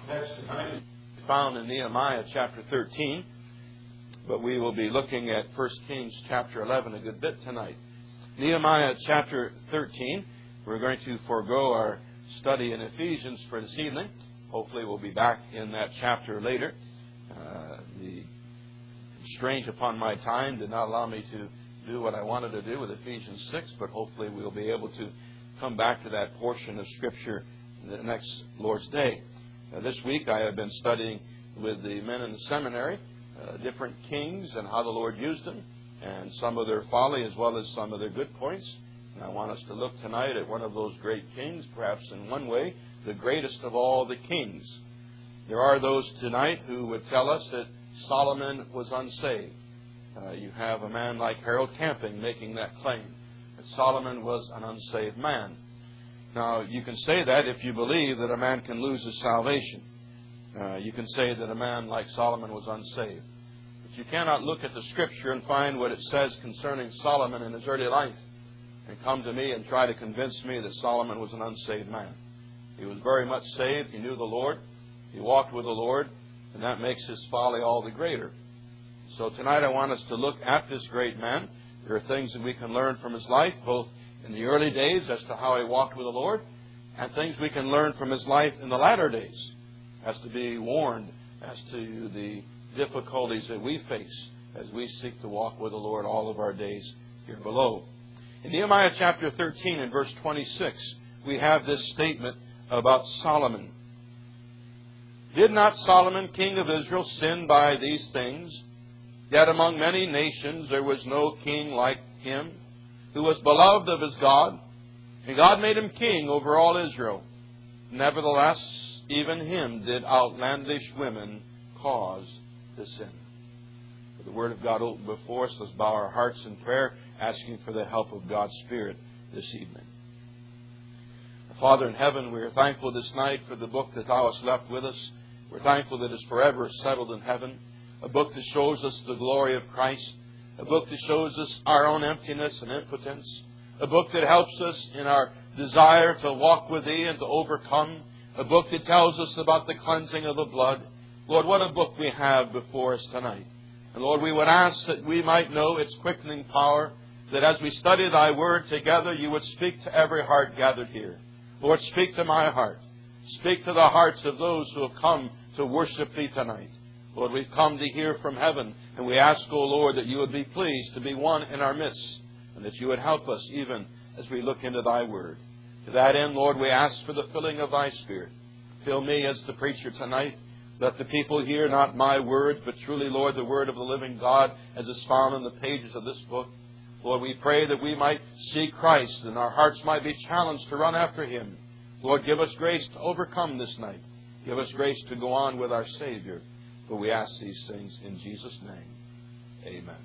text tonight is found in Nehemiah chapter 13, but we will be looking at 1 Kings chapter 11 a good bit tonight. Nehemiah chapter 13, we're going to forego our study in Ephesians for this evening. Hopefully we'll be back in that chapter later. The constraint upon my time did not allow me to do what I wanted to do with Ephesians 6, but hopefully we'll be able to come back to that portion of Scripture the next Lord's Day. This week I have been studying with the men in the seminary different kings and how the Lord used them, and some of their folly as well as some of their good points. And I want us to look tonight at one of those great kings, perhaps in one way, the greatest of all the kings. There are those tonight who would tell us that Solomon was unsaved. You have a man like Harold Camping making that claim, that Solomon was an unsaved man. Now, you can say that if you believe that a man can lose his salvation. You can say that a man like Solomon was unsaved. But you cannot look at the Scripture and find what it says concerning Solomon in his early life and come to me and try to convince me that Solomon was an unsaved man. He was very much saved. He knew the Lord. He walked with the Lord. And that makes his folly all the greater. So tonight I want us to look at this great man. There are things that we can learn from his life, both in the early days as to how he walked with the Lord, and things we can learn from his life in the latter days, as to be warned as to the difficulties that we face as we seek to walk with the Lord all of our days here below. In Nehemiah chapter 13 and verse 26, we have this statement about Solomon. Did not Solomon, king of Israel, sin by these things? Yet among many nations there was no king like him, who was beloved of his God, and God made him king over all Israel. Nevertheless, even him did outlandish women cause to sin. With the Word of God open before us, let's bow our hearts in prayer, asking for the help of God's Spirit this evening. Father in heaven, we are thankful this night for the book that Thou hast left with us. We're thankful that it's forever settled in heaven. A book that shows us the glory of Christ. A book that shows us our own emptiness and impotence. A book that helps us in our desire to walk with Thee and to overcome. A book that tells us about the cleansing of the blood. Lord, what a book we have before us tonight. And Lord, we would ask that we might know its quickening power, that as we study Thy Word together, You would speak to every heart gathered here. Lord, speak to my heart. Speak to the hearts of those who have come to worship Thee tonight. Lord, we've come to hear from heaven, and we ask, O Lord, that You would be pleased to be one in our midst, and that You would help us even as we look into Thy Word. To that end, Lord, we ask for the filling of Thy Spirit. Fill me as the preacher tonight. Let the people hear not my words, but truly, Lord, the Word of the living God as is found in the pages of this book. Lord, we pray that we might see Christ and our hearts might be challenged to run after Him. Lord, give us grace to overcome this night. Give us grace to go on with our Savior. For we ask these things in Jesus' name. Amen.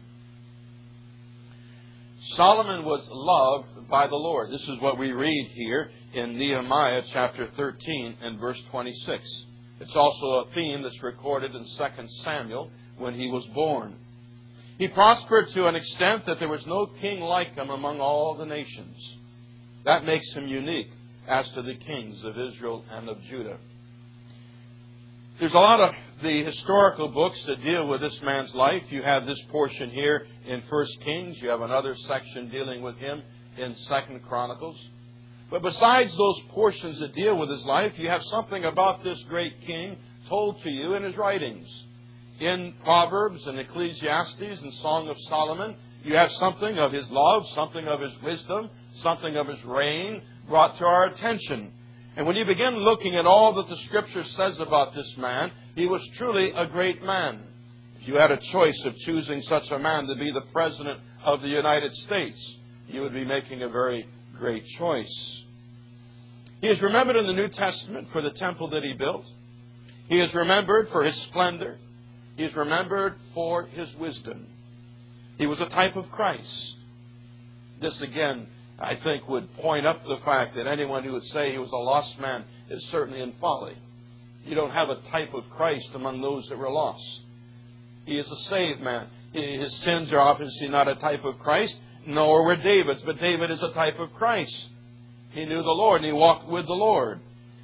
Solomon was loved by the Lord. This is what we read here in Nehemiah chapter 13 and verse 26. It's also a theme that's recorded in 2 Samuel when he was born. He prospered to an extent that there was no king like him among all the nations. That makes him unique as to the kings of Israel and of Judah. There's a lot of the historical books that deal with this man's life. You have this portion here in 1 Kings. You have another section dealing with him in 2 Chronicles. But besides those portions that deal with his life, you have something about this great king told to you in his writings. In Proverbs and Ecclesiastes and Song of Solomon, you have something of his love, something of his wisdom, something of his reign brought to our attention. And when you begin looking at all that the Scripture says about this man, he was truly a great man. If you had a choice of choosing such a man to be the President of the United States, you would be making a very great choice. He is remembered in the New Testament for the temple that he built. He is remembered for his splendor. He is remembered for his wisdom. He was a type of Christ. This again, I think, would point up the fact that anyone who would say he was a lost man is certainly in folly. You don't have a type of Christ among those that were lost. He is a saved man. His sins are obviously not a type of Christ, nor were David's, but David is a type of Christ. He knew the Lord and he walked with the Lord.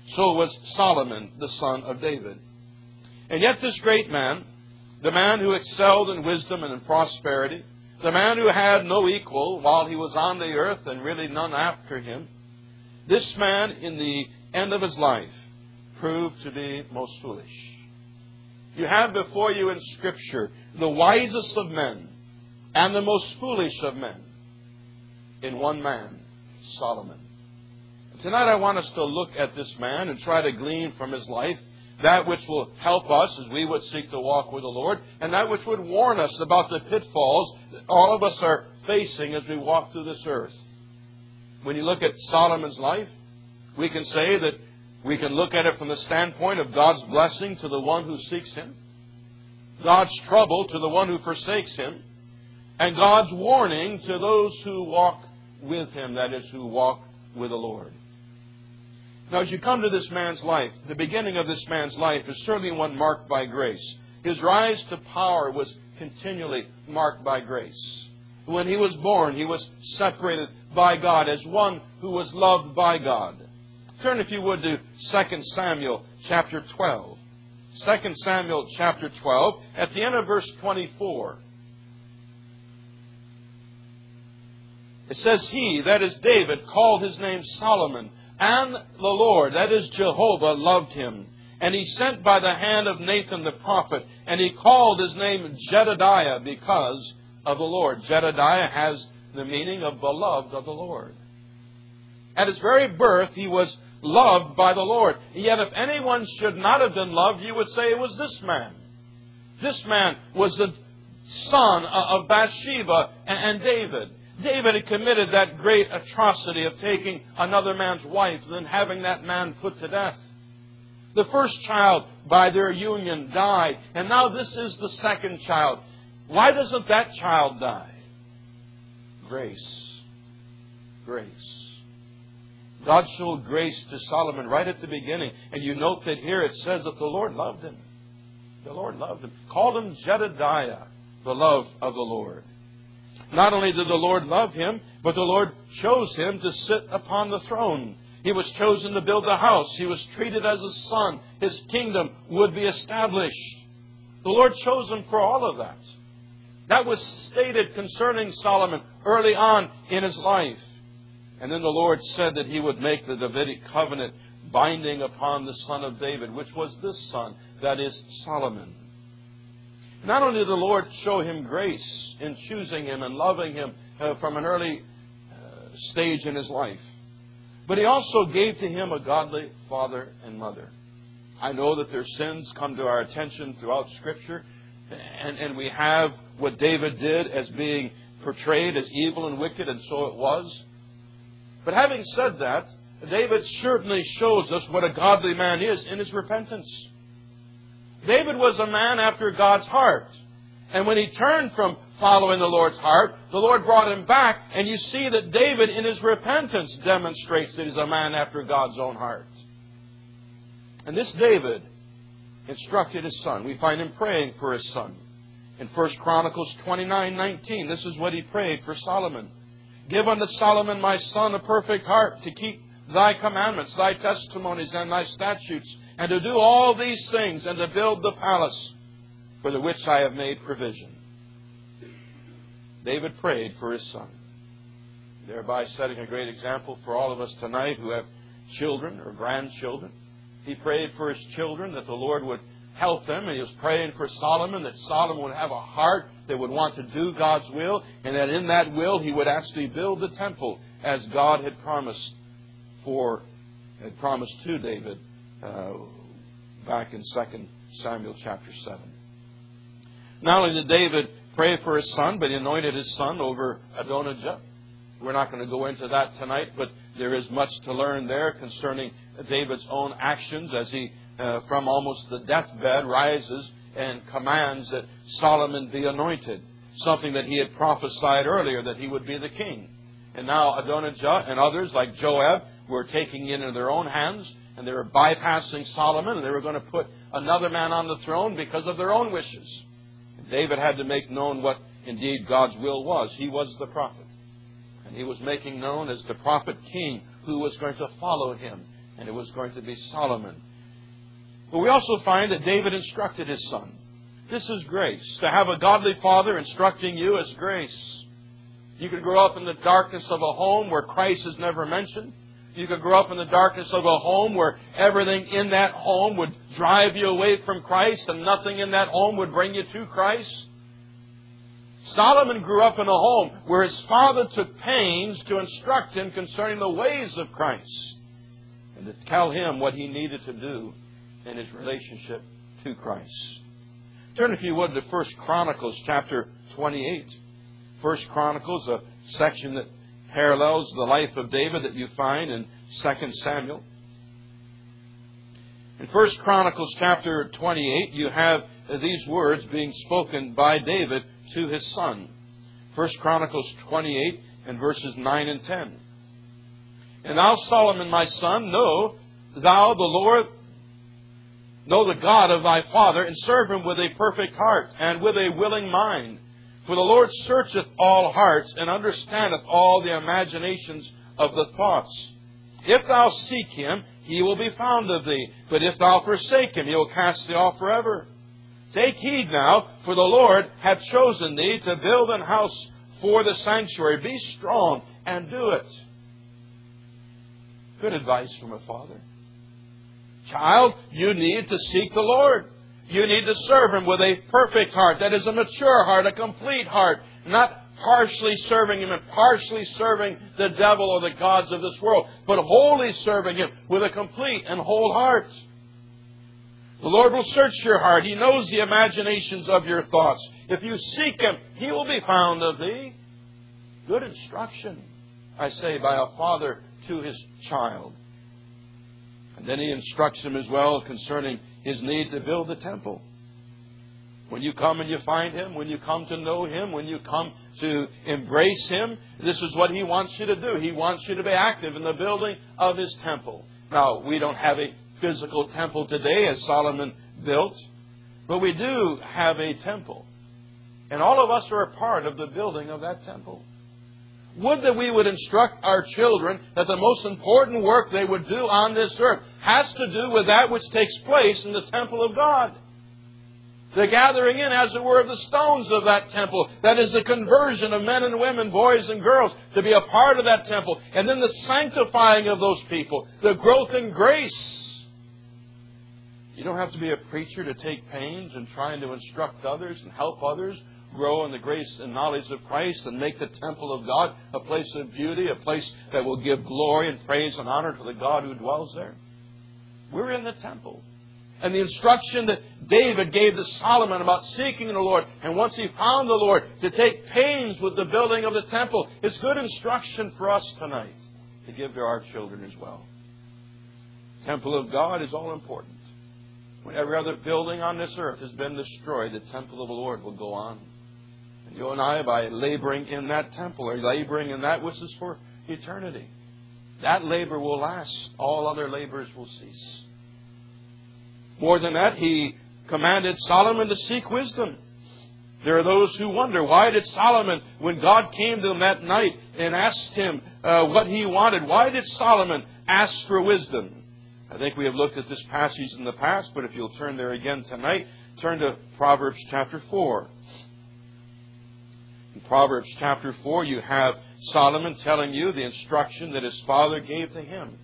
so was Solomon, the son of David. And yet this great man, the man who excelled in wisdom and in prosperity, the man who had no equal while he was on the earth and really none after him, this man in the end of his life proved to be most foolish. You have before you in Scripture the wisest of men and the most foolish of men in one man, Solomon. And tonight I want us to look at this man and try to glean from his life that which will help us as we would seek to walk with the Lord, and that which would warn us about the pitfalls that all of us are facing as we walk through this earth. When you look at Solomon's life, we can say that we can look at it from the standpoint of God's blessing to the one who seeks Him, God's trouble to the one who forsakes Him, and God's warning to those who walk with Him, that is, who walk with the Lord. Now, as you come to this man's life, the beginning of this man's life is certainly one marked by grace. His rise to power was continually marked by grace. When he was born, he was separated by God as one who was loved by God. Turn, if you would, to 2 Samuel chapter 12. 2 Samuel chapter 12, at the end of verse 24. It says, He, that is David, called his name Solomon, and the Lord, that is Jehovah, loved him. And he sent by the hand of Nathan the prophet, and he called his name Jedediah because of the Lord. Jedediah has the meaning of beloved of the Lord. At his very birth, he was loved by the Lord. Yet if anyone should not have been loved, you would say it was this man. This man was the son of Bathsheba and David. David had committed that great atrocity of taking another man's wife and then having that man put to death. The first child by their union died, and now this is the second child. Why doesn't that child die? Grace. Grace. God showed grace to Solomon right at the beginning. And you note that here it says that the Lord loved him. The Lord loved him. Called him Jedediah, the love of the Lord. Not only did the Lord love him, but the Lord chose him to sit upon the throne. He was chosen to build the house. He was treated as a son. His kingdom would be established. The Lord chose him for all of that. That was stated concerning Solomon early on in his life. And then the Lord said that He would make the Davidic covenant binding upon the son of David, which was this son, that is Solomon. Not only did the Lord show him grace in choosing him and loving him from an early stage in his life, but He also gave to him a godly father and mother. I know that their sins come to our attention throughout Scripture, and we have what David did as being portrayed as evil and wicked, and so it was. But having said that, David certainly shows us what a godly man is in his repentance. David was a man after God's heart. And when he turned from following the Lord's heart, the Lord brought him back. And you see that David, in his repentance, demonstrates that he's a man after God's own heart. And this David instructed his son. We find him praying for his son. In 1 Chronicles 29:19, this is what he prayed for Solomon. Give unto Solomon my son a perfect heart to keep Thy commandments, Thy testimonies, and Thy statutes, and to do all these things, and to build the palace for the which I have made provision. David prayed for his son, thereby setting a great example for all of us tonight who have children or grandchildren. He prayed for his children that the Lord would help them, and he was praying for Solomon, that Solomon would have a heart that would want to do God's will, and that in that will he would actually build the temple as God had promised to David back in 2 Samuel chapter 7. Not only did David pray for his son, but he anointed his son over Adonijah. We're not going to go into that tonight, but there is much to learn there concerning David's own actions as he, from almost the deathbed, rises and commands that Solomon be anointed. Something that he had prophesied earlier, that he would be the king. And now Adonijah and others like Joab were taking it into their own hands, and they were bypassing Solomon, and they were going to put another man on the throne because of their own wishes. And David had to make known what indeed God's will was. He was the prophet. And he was making known as the prophet king who was going to follow him And it was going to be Solomon. But we also find that David instructed his son. This is grace. To have a godly father instructing you is grace. You could grow up in the darkness of a home where Christ is never mentioned. You could grow up in the darkness of a home where everything in that home would drive you away from Christ and nothing in that home would bring you to Christ. Solomon grew up in a home where his father took pains to instruct him concerning the ways of Christ and to tell him what he needed to do in his relationship to Christ. Turn, if you would, to 1 Chronicles chapter 28. 1 Chronicles, a section that parallels the life of David that you find in 2 Samuel. In 1 Chronicles chapter 28, you have these words being spoken by David to his son. 1 Chronicles 28 and verses 9 and 10. And thou, Solomon, my son, know thou the Lord, know the God of thy father, and serve him with a perfect heart and with a willing mind. For the Lord searcheth all hearts, and understandeth all the imaginations of the thoughts. If thou seek him, he will be found of thee. But if thou forsake him, he will cast thee off forever. Take heed now, for the Lord hath chosen thee to build an house for the sanctuary. Be strong and do it. Good advice from a father. Child, you need to seek the Lord. You need to serve him with a perfect heart. That is a mature heart, a complete heart. Not partially serving him and partially serving the devil or the gods of this world, but wholly serving him with a complete and whole heart. The Lord will search your heart. He knows the imaginations of your thoughts. If you seek him, he will be found of thee. Good instruction, I say, by a father to his child. And then he instructs him as well concerning his need to build the temple. When you come and you find him, when you come to know him, when you come to embrace him, this is what he wants you to do. He wants you to be active in the building of his temple. Now, we don't have a physical temple today as Solomon built, but we do have a temple. And all of us are a part of the building of that temple. Would that we would instruct our children that the most important work they would do on this earth has to do with that which takes place in the temple of God. The gathering in, as it were, of the stones of that temple. That is the conversion of men and women, boys and girls, to be a part of that temple. And then the sanctifying of those people. The growth in grace. You don't have to be a preacher to take pains in trying to instruct others and help others grow in the grace and knowledge of Christ and make the temple of God a place of beauty, a place that will give glory and praise and honor to the God who dwells there. We're in the temple. And the instruction that David gave to Solomon about seeking the Lord, and once he found the Lord, to take pains with the building of the temple, is good instruction for us tonight to give to our children as well. The temple of God is all important. When every other building on this earth has been destroyed, the temple of the Lord will go on. And you and I, by laboring in that temple, are laboring in that which is for eternity. That labor will last. All other labors will cease. More than that, he commanded Solomon to seek wisdom. There are those who wonder, why did Solomon, when God came to him that night and asked him what he wanted, why did Solomon ask for wisdom? I think we have looked at this passage in the past, but if you'll turn there again tonight, turn to Proverbs chapter 4. In Proverbs chapter 4, you have Solomon telling you the instruction that his father gave to him.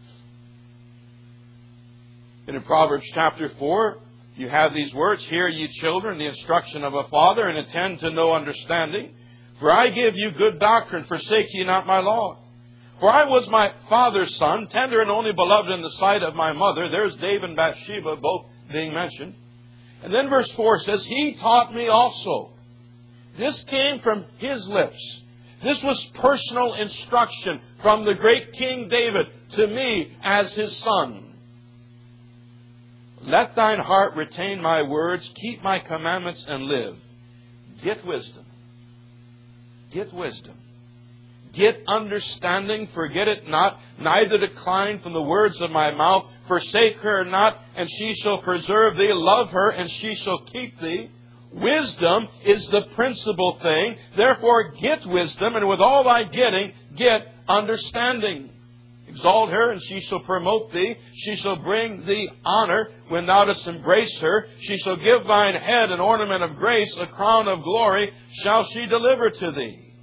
And in Proverbs chapter 4, you have these words, Hear ye children, the instruction of a father, and attend to no understanding. For I give you good doctrine, forsake ye not my law. For I was my father's son, tender and only beloved in the sight of my mother. There's David and Bathsheba both being mentioned. And then verse 4 says, He taught me also. This came from his lips. This was personal instruction from the great King David to me as his son. Let thine heart retain my words, keep my commandments and live. Get wisdom. Get wisdom. Get understanding, forget it not, neither decline from the words of my mouth. Forsake her not, and she shall preserve thee. Love her, and she shall keep thee. Wisdom is the principal thing. Therefore, get wisdom, and with all thy getting, get understanding. exalt her, and she shall promote thee. She shall bring thee honor when thou dost embrace her. She shall give thine head an ornament of grace, a crown of glory shall she deliver to thee.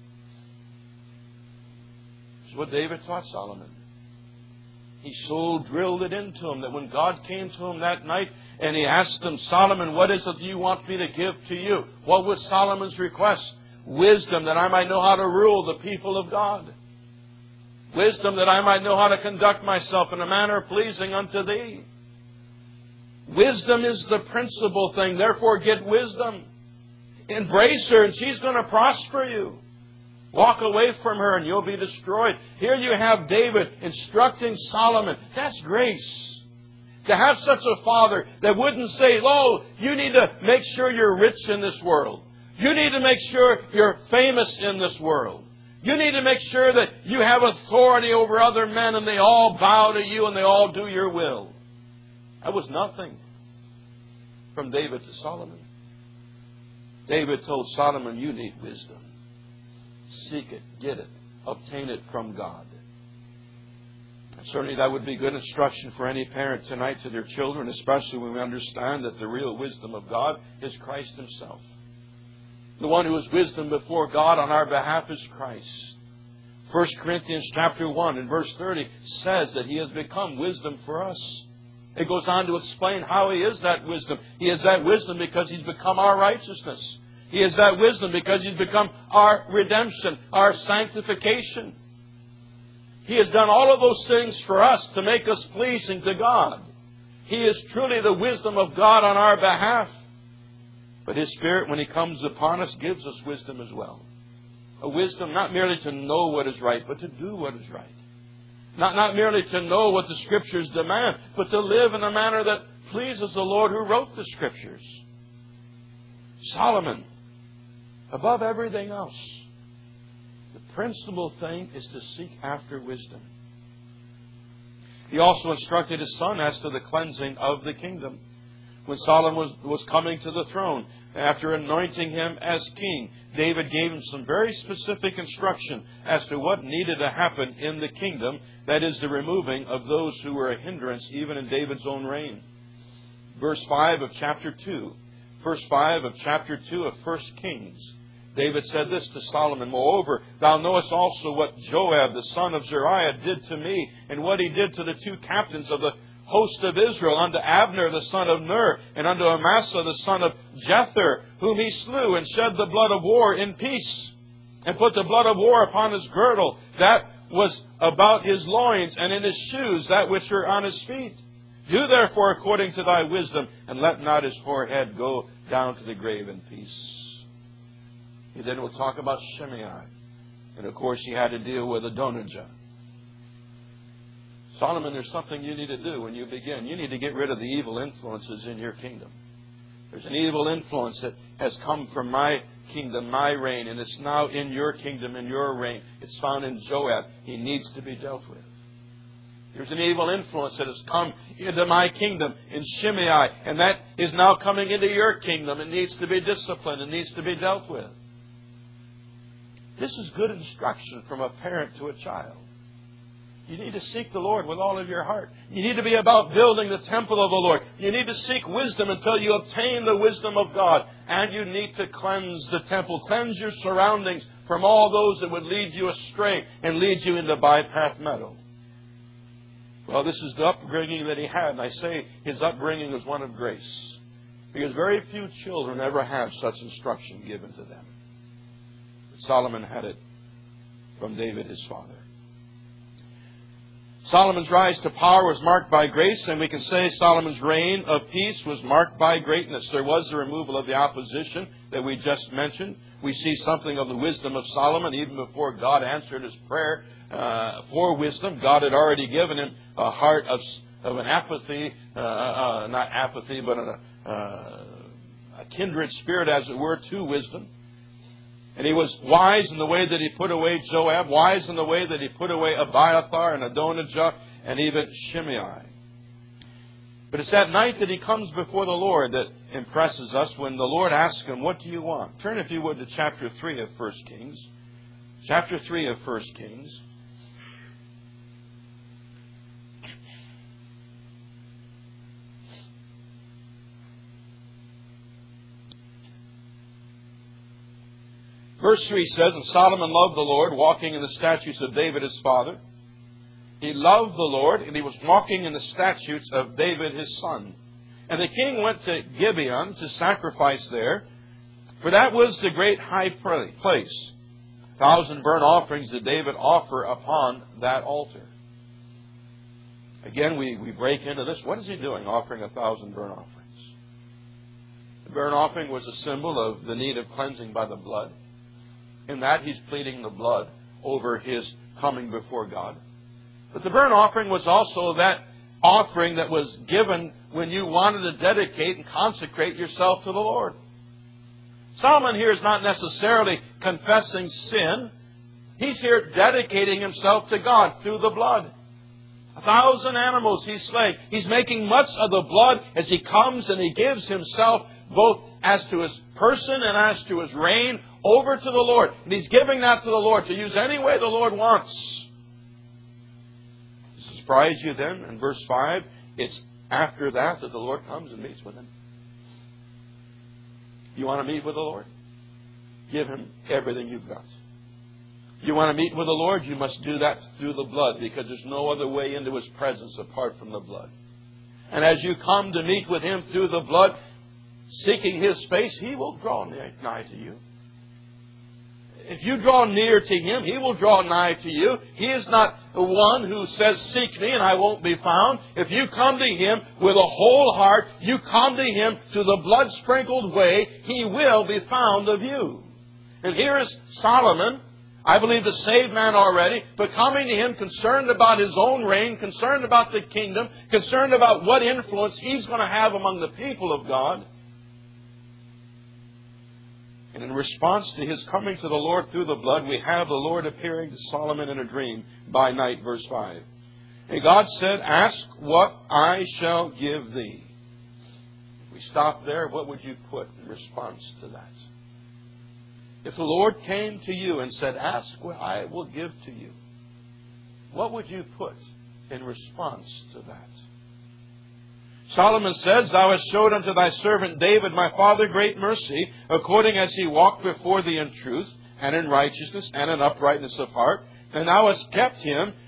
That's what David taught Solomon. He so drilled it into him that when God came to him that night and he asked him, Solomon, what is it you want me to give to you? What was Solomon's request? Wisdom, that I might know how to rule the people of God. Wisdom, that I might know how to conduct myself in a manner pleasing unto thee. Wisdom is the principal thing. Therefore, get wisdom. Embrace her and she's going to prosper you. Walk away from her and you'll be destroyed. Here you have David instructing Solomon. That's grace. To have such a father that wouldn't say, oh, you need to make sure you're rich in this world. You need to make sure you're famous in this world. You need to make sure that you have authority over other men and they all bow to you and they all do your will. That was nothing from David to Solomon. David told Solomon, you need wisdom. Seek it, get it, obtain it from God. And certainly that would be good instruction for any parent tonight to their children, especially when we understand that the real wisdom of God is Christ Himself. The one who is wisdom before God on our behalf is Christ. 1 Corinthians chapter 1 and verse 30 says that He has become wisdom for us. It goes on to explain how He is that wisdom. He is that wisdom because He's become our righteousness. He is that wisdom because He's become our redemption, our sanctification. He has done all of those things for us to make us pleasing to God. He is truly the wisdom of God on our behalf. But His Spirit, when He comes upon us, gives us wisdom as well. A wisdom not merely to know what is right, but to do what is right. Not merely to know what the Scriptures demand, but to live in a manner that pleases the Lord who wrote the Scriptures. Solomon, above everything else, the principal thing is to seek after wisdom. He also instructed his son as to the cleansing of the kingdom. When Solomon was coming to the throne, after anointing him as king, David gave him some very specific instruction as to what needed to happen in the kingdom. That is, the removing of those who were a hindrance even in David's own reign. Verse 5 of chapter 2. Verse 5 of chapter 2 of 1 Kings. David said this to Solomon, moreover, thou knowest also what Joab, the son of Zeruiah, did to me, and what he did to the two captains of the host of Israel, unto Abner the son of Ner, and unto Amasa the son of Jether, whom he slew, and shed the blood of war in peace, and put the blood of war upon his girdle, that was about his loins, and in his shoes, that which were on his feet. Do therefore according to thy wisdom, and let not his forehead go down to the grave in peace. He then will talk about Shimei. And of course he had to deal with Adonijah. Solomon, there's something you need to do when you begin. You need to get rid of the evil influences in your kingdom. There's an evil influence that has come from my kingdom, my reign, and it's now in your kingdom, in your reign. It's found in Joab. He needs to be dealt with. There's an evil influence that has come into my kingdom in Shimei, and that is now coming into your kingdom. It needs to be disciplined. It needs to be dealt with. This is good instruction from a parent to a child. You need to seek the Lord with all of your heart. You need to be about building the temple of the Lord. You need to seek wisdom until you obtain the wisdom of God. And you need to cleanse the temple. Cleanse your surroundings from all those that would lead you astray and lead you into bypath meadow. Well, this is the upbringing that he had. And I say his upbringing was one of grace. Because very few children ever have such instruction given to them. But Solomon had it from David, his father. Solomon's rise to power was marked by grace, and we can say Solomon's reign of peace was marked by greatness. There was the removal of the opposition that we just mentioned. We see something of the wisdom of Solomon even before God answered his prayer for wisdom. God had already given him a heart of an apathy, not apathy, but a kindred spirit, as it were, to wisdom. And he was wise in the way that he put away Joab, wise in the way that he put away Abiathar and Adonijah and even Shimei. But it's that night that he comes before the Lord that impresses us when the Lord asks him, what do you want? Turn, if you would, to chapter 3 of 1 Kings. Chapter 3 of 1 Kings. Verse 3 says, "And Solomon loved the Lord, walking in the statutes of David his father." He loved the Lord, and he was walking in the statutes of David his son. And the king went to Gibeon to sacrifice there, for that was the great high place. 1,000 burnt offerings did David offer upon that altar. Again, we break into this. What is he doing, offering 1,000 burnt offerings? The burnt offering was a symbol of the need of cleansing by the blood. In that, he's pleading the blood over his coming before God. But the burnt offering was also that offering that was given when you wanted to dedicate and consecrate yourself to the Lord. Solomon here is not necessarily confessing sin. He's here dedicating himself to God through the blood. 1,000 animals he's slain. He's making much of the blood as he comes and he gives himself both as to his person and as to his reign over to the Lord. And he's giving that to the Lord to use any way the Lord wants. Does it surprise you then in verse 5? It's after that the Lord comes and meets with him. You want to meet with the Lord? Give him everything you've got. You want to meet with the Lord? You must do that through the blood, because there's no other way into his presence apart from the blood. And as you come to meet with him through the blood, seeking his face, he will draw nigh to you. If you draw near to him, he will draw nigh to you. He is not the one who says, "Seek me and I won't be found." If you come to him with a whole heart, you come to him through the blood-sprinkled way, he will be found of you. And here is Solomon, I believe a saved man already, but coming to him concerned about his own reign, concerned about the kingdom, concerned about what influence he's going to have among the people of God. And in response to his coming to the Lord through the blood, we have the Lord appearing to Solomon in a dream by night, verse 5. And God said, "Ask what I shall give thee." If we stop there, what would you put in response to that? If the Lord came to you and said, "Ask what I will give to you," what would you put in response to that? Solomon says, "Thou hast showed unto thy servant David my father great mercy, according as he walked before thee in truth, and in righteousness, and in uprightness of heart. And thou hast kept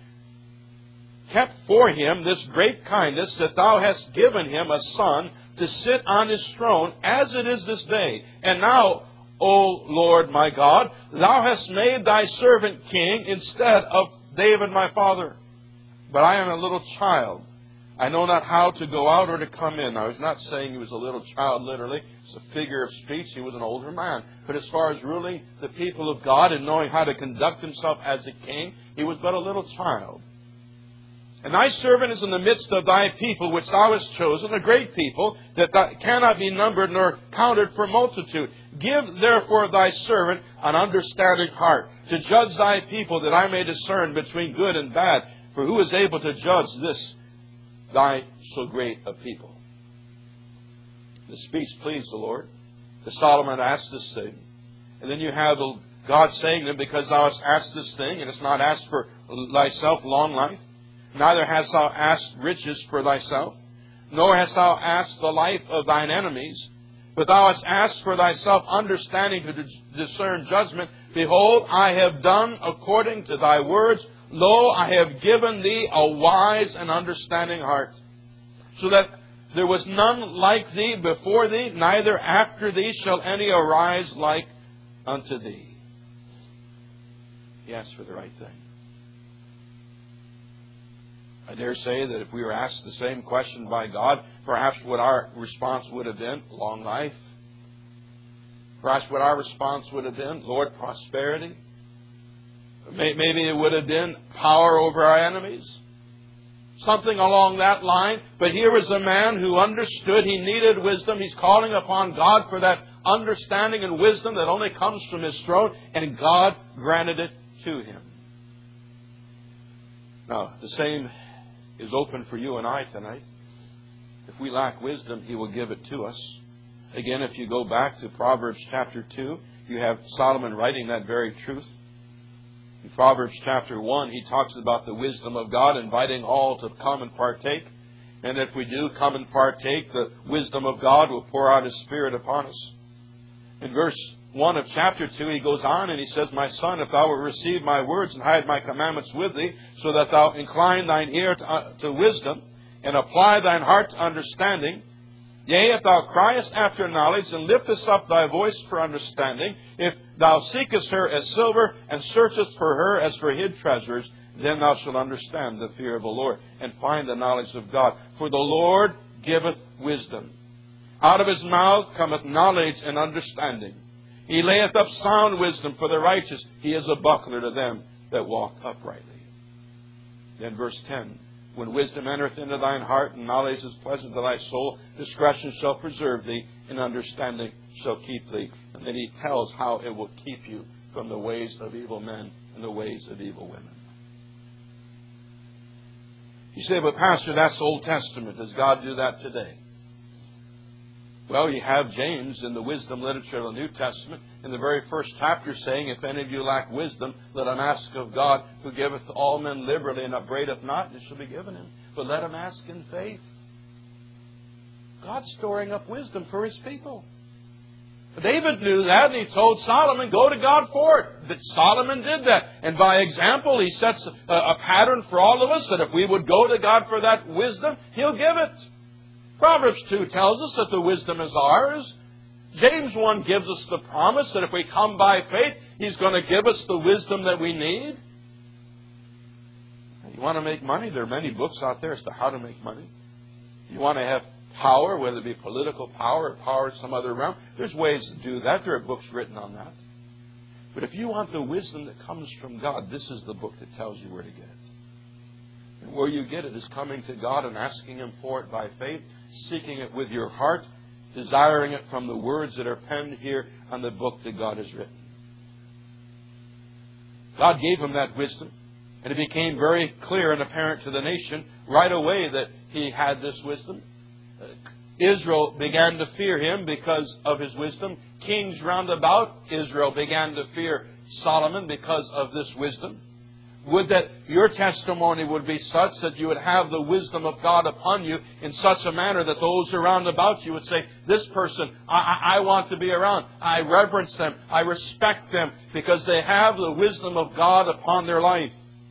for him this great kindness, that thou hast given him a son to sit on his throne, as it is this day. And now, O Lord my God, thou hast made thy servant king instead of David my father. But I am a little child. I know not how to go out or to come in." Now, I was not saying he was a little child literally. It's a figure of speech. He was an older man. But as far as ruling the people of God and knowing how to conduct himself as a king, he was but a little child. "And thy servant is in the midst of thy people, which thou hast chosen, a great people, that cannot be numbered nor counted for multitude. Give therefore thy servant an understanding heart, to judge thy people, that I may discern between good and bad. For who is able to judge this thy so great a people?" The speech pleased the Lord. The Solomon asked this thing. And then you have God saying to him, "Because thou hast asked this thing," and it's not asked for thyself long life, neither hast thou asked riches for thyself, nor hast thou asked the life of thine enemies, but thou hast asked for thyself understanding to discern judgment. Behold, I have done according to thy words. Lo, I have given thee a wise and understanding heart, so that there was none like thee before thee, neither after thee shall any arise like unto thee." He asked for the right thing. I dare say that if we were asked the same question by God, perhaps what our response would have been, long life. Perhaps what our response would have been, Lord, prosperity. Maybe it would have been power over our enemies. Something along that line. But here was a man who understood he needed wisdom. He's calling upon God for that understanding and wisdom that only comes from his throne. And God granted it to him. Now, the same is open for you and I tonight. If we lack wisdom, he will give it to us. Again, if you go back to Proverbs chapter 2, you have Solomon writing that very truth. In Proverbs chapter 1, he talks about the wisdom of God, inviting all to come and partake. And if we do come and partake, the wisdom of God will pour out His Spirit upon us. In verse 1 of chapter 2, he goes on and he says, My son, if thou wilt receive my words and hide my commandments with thee, so that thou incline thine ear to wisdom, and apply thine heart to understanding, yea, if thou criest after knowledge, and liftest up thy voice for understanding, if thou seekest her as silver, and searchest for her as for hid treasures, then thou shalt understand the fear of the Lord, and find the knowledge of God. For the Lord giveth wisdom. Out of his mouth cometh knowledge and understanding. He layeth up sound wisdom for the righteous. He is a buckler to them that walk uprightly. Then verse 10. When wisdom entereth into thine heart, and knowledge is pleasant to thy soul, discretion shall preserve thee, and understanding shall keep thee. And then he tells how it will keep you from the ways of evil men and the ways of evil women. You say, but Pastor, that's Old Testament. Does God do that today? Well, you have James in the wisdom literature of the New Testament in the very first chapter saying, if any of you lack wisdom, let him ask of God, who giveth to all men liberally and upbraideth not, and it shall be given him. But let him ask in faith. God's storing up wisdom for his people. David knew that, and he told Solomon, go to God for it. But Solomon did that. And by example, he sets a pattern for all of us that if we would go to God for that wisdom, he'll give it. Proverbs 2 tells us that the wisdom is ours. James 1 gives us the promise that if we come by faith, he's going to give us the wisdom that we need. You want to make money? There are many books out there as to how to make money. You want to have power, whether it be political power or power in some other realm. There's ways to do that. There are books written on that. But if you want the wisdom that comes from God, this is the book that tells you where to get it. And where you get it is coming to God and asking him for it by faith, seeking it with your heart, desiring it from the words that are penned here on the book that God has written. God gave him that wisdom, and it became very clear and apparent to the nation right away that he had this wisdom. Israel began to fear him because of his wisdom. Kings round about Israel began to fear Solomon because of this wisdom. Would that your testimony would be such that you would have the wisdom of God upon you in such a manner that those around about you would say, this person, I want to be around. I reverence them. I respect them because they have the wisdom of God upon their life.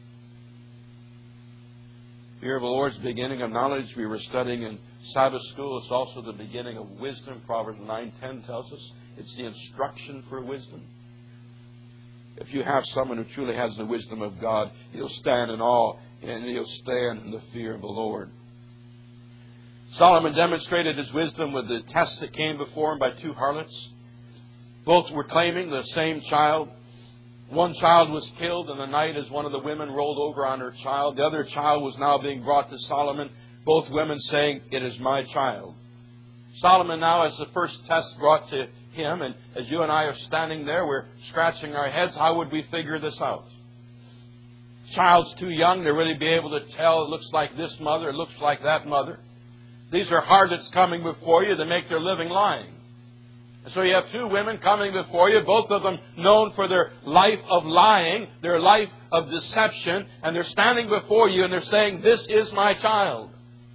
Fear of the Lord is the beginning of knowledge. We were studying in Sabbath school. It's also the beginning of wisdom. Proverbs 9:10 tells us it's the instruction for wisdom. If you have someone who truly has the wisdom of God, he'll stand in awe and he'll stand in the fear of the Lord. Solomon demonstrated his wisdom with the test that came before him by two harlots. Both were claiming the same child. One child was killed in the night as one of the women rolled over on her child. The other child was now being brought to Solomon. Both women saying, it is my child. Solomon now has the first test brought to him, and as you and I are standing there, we're scratching our heads. How would we figure this out? Child's too young to really be able to tell. It looks like this mother, it looks like that mother. These are harlots coming before you that make their living lying. And so you have two women coming before you, both of them known for their life of lying, their life of deception, and they're standing before you and they're saying, this is my child.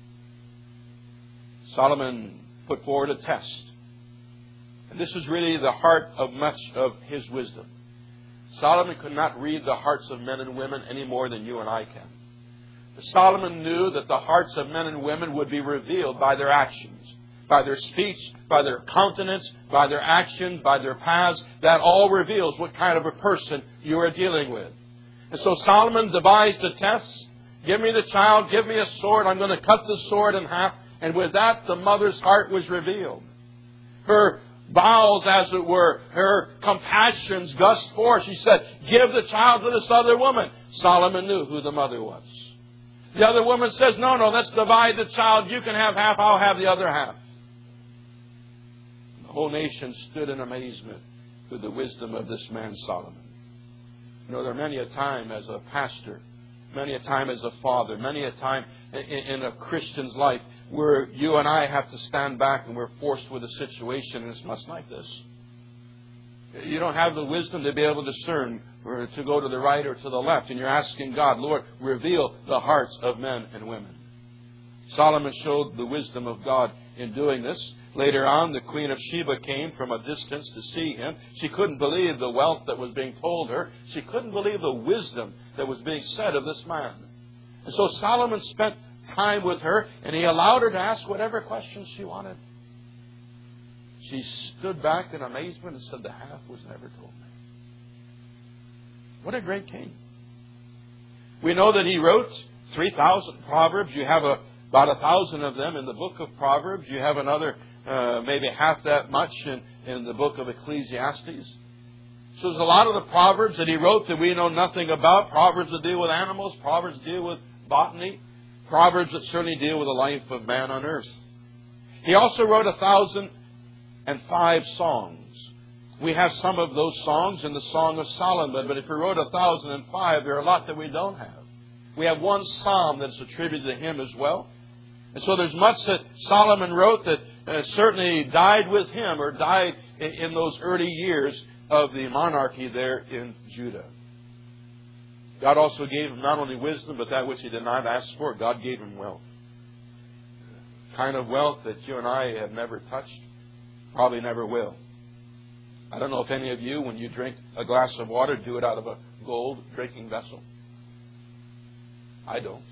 Solomon put forward a test. And this is really the heart of much of his wisdom. Solomon could not read the hearts of men and women any more than you and I can. But Solomon knew that the hearts of men and women would be revealed by their actions, by their speech, by their countenance, by their actions, by their paths. That all reveals what kind of a person you are dealing with. And so Solomon devised a test. Give me the child, give me a sword. I'm going to cut the sword in half. And with that, the mother's heart was revealed. Her bowels, as it were, her compassions gushed forth. She said, give the child to this other woman. Solomon knew who the mother was. The other woman says, no, let's divide the child. You can have half, I'll have the other half. The whole nation stood in amazement to the wisdom of this man Solomon. You know, there are many a time as a pastor, many a time as a father, many a time in a Christian's life where you and I have to stand back and we're forced with a situation, and it's much like this. You don't have the wisdom to be able to discern or to go to the right or to the left, and you're asking God, Lord, reveal the hearts of men and women. Solomon showed the wisdom of God in doing this. Later on, the Queen of Sheba came from a distance to see him. She couldn't believe the wealth that was being told her. She couldn't believe the wisdom that was being said of this man. And so Solomon spent time with her, and he allowed her to ask whatever questions she wanted. She stood back in amazement and said, "The half was never told me." What a great king. We know that he wrote 3,000 Proverbs. You have about 1,000 of them in the book of Proverbs. You have another maybe half that much in the book of Ecclesiastes. So there's a lot of the Proverbs that he wrote that we know nothing about. Proverbs that deal with animals. Proverbs deal with botany. Proverbs that certainly deal with the life of man on earth. He also wrote 1,005 songs. We have some of those songs in the Song of Solomon, but if he wrote 1,005, there are a lot that we don't have. We have one psalm that's attributed to him as well. And so there's much that Solomon wrote that certainly died with him or died in those early years of the monarchy there in Judah. God also gave him not only wisdom, but that which he did not ask for. God gave him wealth. Kind of wealth that you and I have never touched, probably never will. I don't know if any of you, when you drink a glass of water, do it out of a gold drinking vessel. I don't.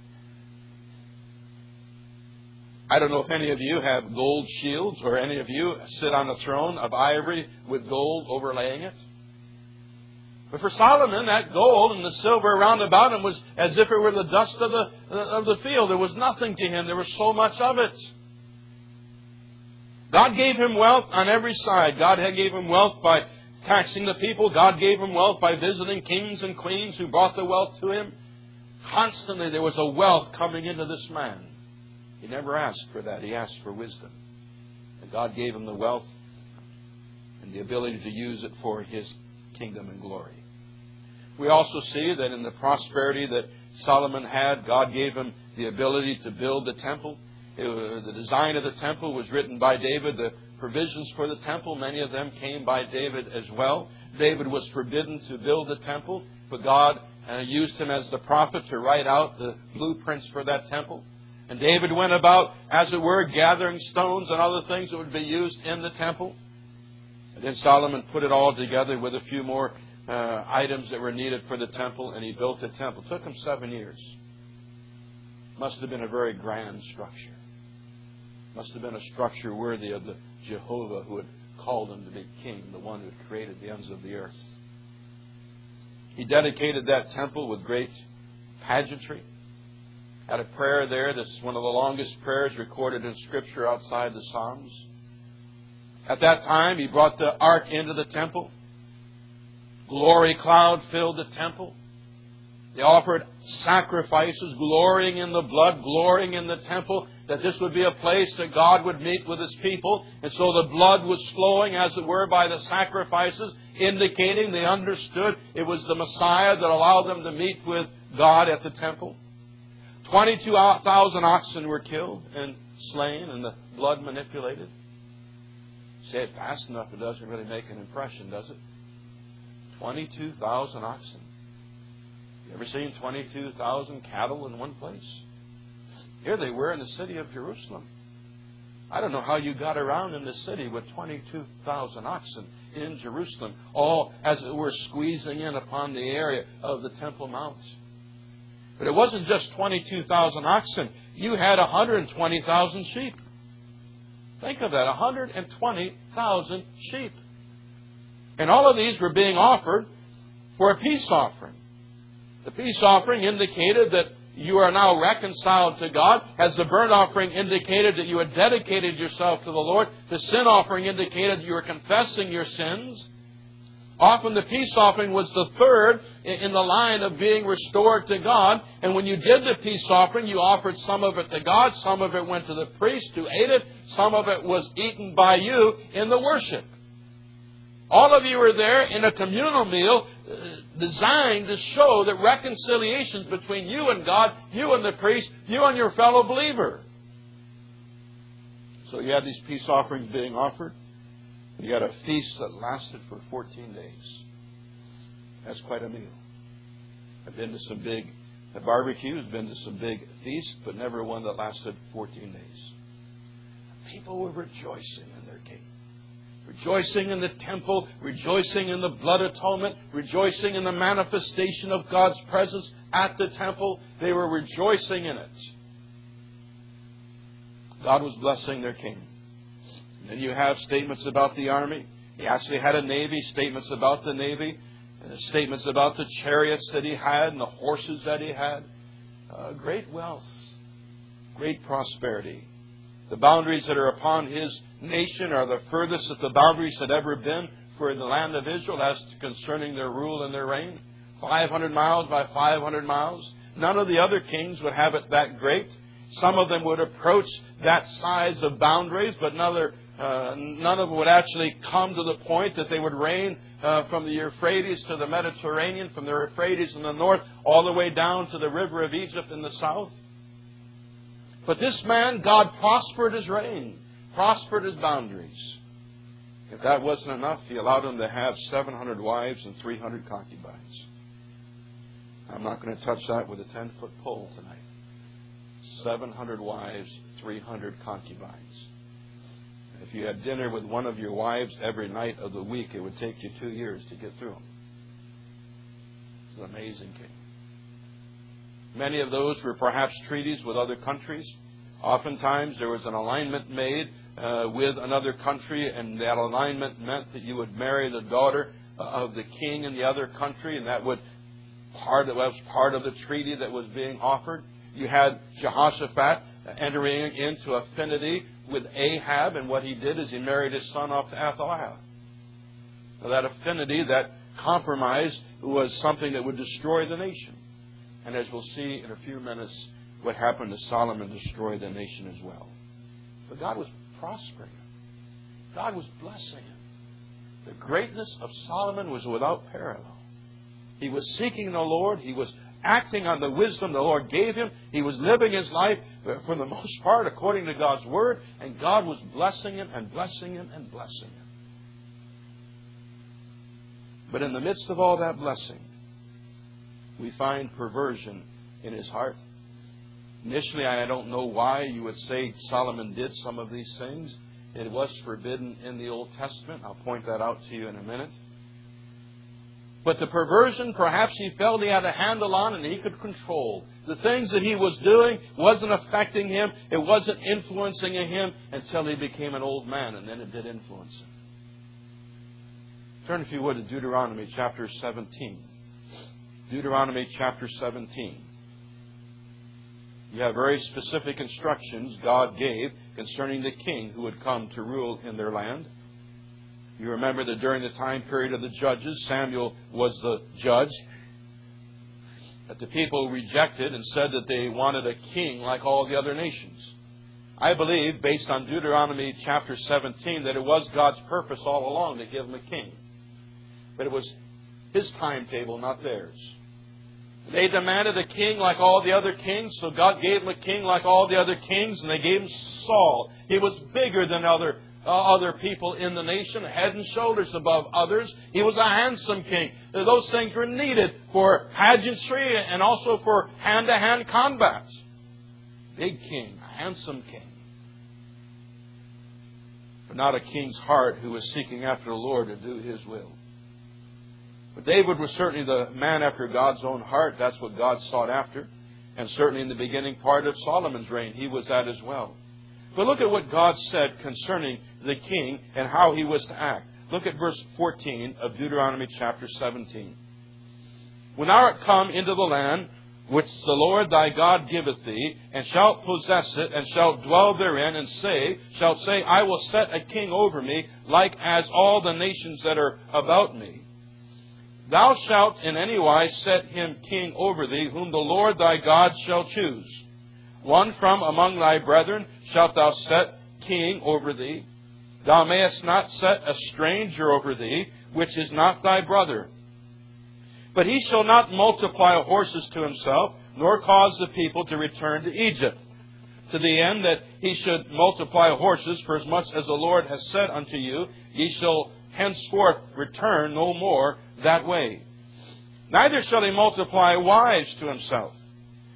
I don't know if any of you have gold shields or any of you sit on a throne of ivory with gold overlaying it. But for Solomon, that gold and the silver around about him was as if it were the dust of the field. There was nothing to him. There was so much of it. God gave him wealth on every side. God gave him wealth by taxing the people. God gave him wealth by visiting kings and queens who brought the wealth to him. Constantly there was a wealth coming into this man. He never asked for that. He asked for wisdom. And God gave him the wealth and the ability to use it for his kingdom and glory. We also see that in the prosperity that Solomon had, God gave him the ability to build the temple. The design of the temple was written by David. The provisions for the temple, many of them came by David as well. David was forbidden to build the temple, but God used him as the prophet to write out the blueprints for that temple. And David went about, as it were, gathering stones and other things that would be used in the temple. And then Solomon put it all together with a few more items that were needed for the temple, and he built the temple. It took him 7 years. Must have been a very grand structure. Must have been a structure worthy of the Jehovah who had called him to be king, the one who had created the ends of the earth. He dedicated that temple with great pageantry. Had a prayer there that's one of the longest prayers recorded in Scripture outside the Psalms. At that time, he brought the ark into the temple. Glory cloud filled the temple. They offered sacrifices, glorying in the blood, glorying in the temple, that this would be a place that God would meet with His people. And so the blood was flowing, as it were, by the sacrifices, indicating they understood it was the Messiah that allowed them to meet with God at the temple. 22,000 oxen were killed and slain and the blood manipulated. Say it fast enough, it doesn't really make an impression, does it? 22,000 oxen. You ever seen 22,000 cattle in one place? Here they were in the city of Jerusalem. I don't know how you got around in the city with 22,000 oxen in Jerusalem, all as it were squeezing in upon the area of the Temple Mount. But it wasn't just 22,000 oxen. You had 120,000 sheep. Think of that, 120,000 sheep. And all of these were being offered for a peace offering. The peace offering indicated that you are now reconciled to God, as the burnt offering indicated that you had dedicated yourself to the Lord. The sin offering indicated you were confessing your sins. Often the peace offering was the third in the line of being restored to God. And when you did the peace offering, you offered some of it to God, some of it went to the priest who ate it, some of it was eaten by you in the worship. All of you were there in a communal meal designed to show that reconciliations between you and God, you and the priest, you and your fellow believer. So you had these peace offerings being offered. You had a feast that lasted for 14 days. That's quite a meal. I've been to some big barbecues, been to some big feasts, but never one that lasted 14 days. People were rejoicing in their king. Rejoicing in the temple, rejoicing in the blood atonement, rejoicing in the manifestation of God's presence at the temple. They were rejoicing in it. God was blessing their king. And then you have statements about the army. He actually had a navy, statements about the navy, statements about the chariots that he had and the horses that he had. Great wealth, great prosperity. The boundaries that are upon his nation are the furthest that the boundaries had ever been for the land of Israel as concerning their rule and their reign. 500 miles by 500 miles. None of the other kings would have it that great. Some of them would approach that size of boundaries, but none of them would actually come to the point that they would reign from the Euphrates to the Mediterranean, from the Euphrates in the north, all the way down to the river of Egypt in the south. But this man, God prospered his reign, prospered his boundaries. If that wasn't enough, he allowed him to have 700 wives and 300 concubines. I'm not going to touch that with a 10-foot pole tonight. 700 wives, 300 concubines. If you had dinner with one of your wives every night of the week, it would take you 2 years to get through them. It's an amazing king. Many of those were perhaps treaties with other countries. Oftentimes there was an alignment made with another country, and that alignment meant that you would marry the daughter of the king in the other country, and that was part of the treaty that was being offered. You had Jehoshaphat entering into affinity with Ahab, and what he did is he married his son off to Athaliah. Now, that affinity, that compromise, was something that would destroy the nation. And as we'll see in a few minutes, what happened to Solomon destroyed the nation as well. But God was prospering him. God was blessing him. The greatness of Solomon was without parallel. He was seeking the Lord. He was acting on the wisdom the Lord gave him. He was living his life, for the most part, according to God's Word. And God was blessing him and blessing him and blessing him. But in the midst of all that blessing, we find perversion in his heart. Initially, I don't know why you would say Solomon did some of these things. It was forbidden in the Old Testament. I'll point that out to you in a minute. But the perversion, perhaps he felt he had a handle on and he could control. The things that he was doing wasn't affecting him. It wasn't influencing him until he became an old man, and then it did influence him. Turn, if you would, to Deuteronomy chapter 17. Deuteronomy chapter 17. You have very specific instructions God gave concerning the king who would come to rule in their land. You remember that during the time period of the judges, Samuel was the judge. That the people rejected and said that they wanted a king like all the other nations. I believe, based on Deuteronomy chapter 17, that it was God's purpose all along to give them a king. But it was his timetable, not theirs. They demanded a king like all the other kings, so God gave them a king like all the other kings, and they gave him Saul. He was bigger than other people in the nation, head and shoulders above others. He was a handsome king. Those things were needed for pageantry and also for hand-to-hand combats. Big king, a handsome king. But not a king's heart who was seeking after the Lord to do his will. But David was certainly the man after God's own heart. That's what God sought after. And certainly in the beginning part of Solomon's reign, he was that as well. But look at what God said concerning the king and how he was to act. Look at verse 14 of Deuteronomy chapter 17. When thou art come into the land which the Lord thy God giveth thee, and shalt possess it, and shalt dwell therein, and shalt say, I will set a king over me, like as all the nations that are about me. Thou shalt in any wise set him king over thee, whom the Lord thy God shall choose. One from among thy brethren shalt thou set king over thee. Thou mayest not set a stranger over thee, which is not thy brother. But he shall not multiply horses to himself, nor cause the people to return to Egypt, to the end that he should multiply horses, for as much as the Lord has said unto you, ye shall henceforth return no more that way. Neither shall he multiply wives to himself,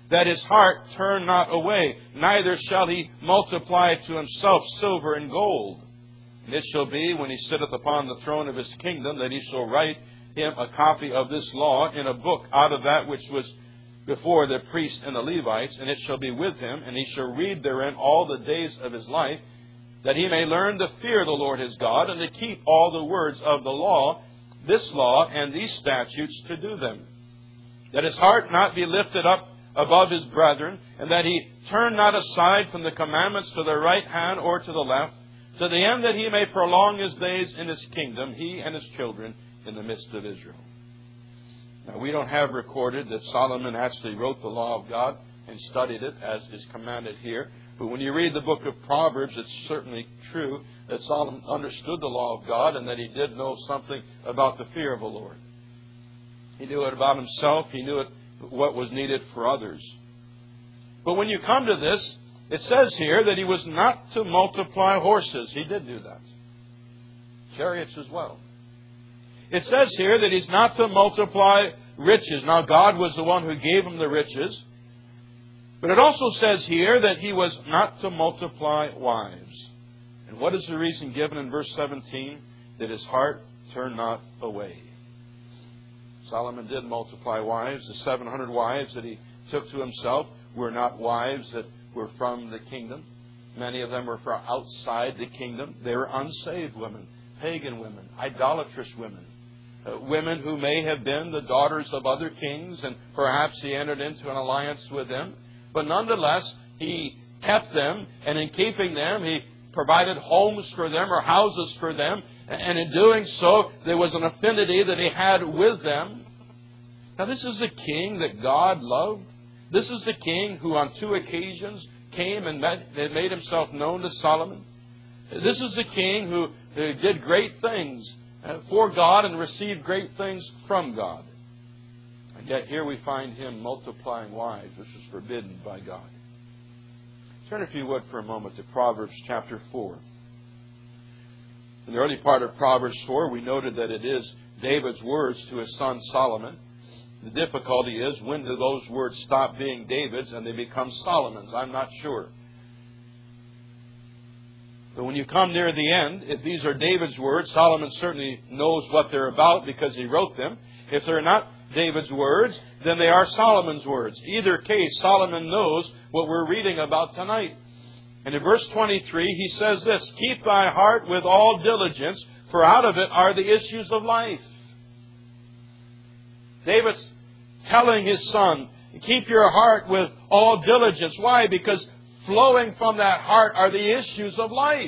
that his heart turn not away. Neither shall he multiply to himself silver and gold. And it shall be, when he sitteth upon the throne of his kingdom, that he shall write him a copy of this law in a book out of that which was before the priests and the Levites, and it shall be with him, and he shall read therein all the days of his life, that he may learn to fear the Lord his God, and to keep all the words of the law, this law and these statutes, to do them. That his heart not be lifted up above his brethren, and that he turn not aside from the commandments to the right hand or to the left, to the end that he may prolong his days in his kingdom, he and his children in the midst of Israel. Now, we don't have recorded that Solomon actually wrote the law of God and studied it as is commanded here. But when you read the book of Proverbs, it's certainly true that Solomon understood the law of God and that he did know something about the fear of the Lord. He knew it about himself. He knew it what was needed for others. But when you come to this, it says here that he was not to multiply horses. He did do that. Chariots as well. It says here that he's not to multiply riches. Now, God was the one who gave him the riches. But it also says here that he was not to multiply wives. And what is the reason given in verse 17? That his heart turn not away. Solomon did multiply wives. The 700 wives that he took to himself were not wives that were from the kingdom. Many of them were from outside the kingdom. They were unsaved women, pagan women, idolatrous women. Women who may have been the daughters of other kings, and perhaps he entered into an alliance with them. But nonetheless, he kept them, and in keeping them, he provided homes for them or houses for them. And in doing so, there was an affinity that he had with them. Now, this is the king that God loved. This is the king who on 2 occasions came and made himself known to Solomon. This is the king who did great things for God and received great things from God. And yet here we find him multiplying wives, which is forbidden by God. Turn, if you would, for a moment to Proverbs chapter 4. In the early part of Proverbs 4, we noted that it is David's words to his son Solomon. The difficulty is, when do those words stop being David's and they become Solomon's? I'm not sure. But when you come near the end, if these are David's words, Solomon certainly knows what they're about because he wrote them. If they're not David's words, then they are Solomon's words. Either case, Solomon knows what we're reading about tonight. And in verse 23, he says this, "Keep thy heart with all diligence, for out of it are the issues of life." David's telling his son, keep your heart with all diligence. Why? Because flowing from that heart are the issues of life.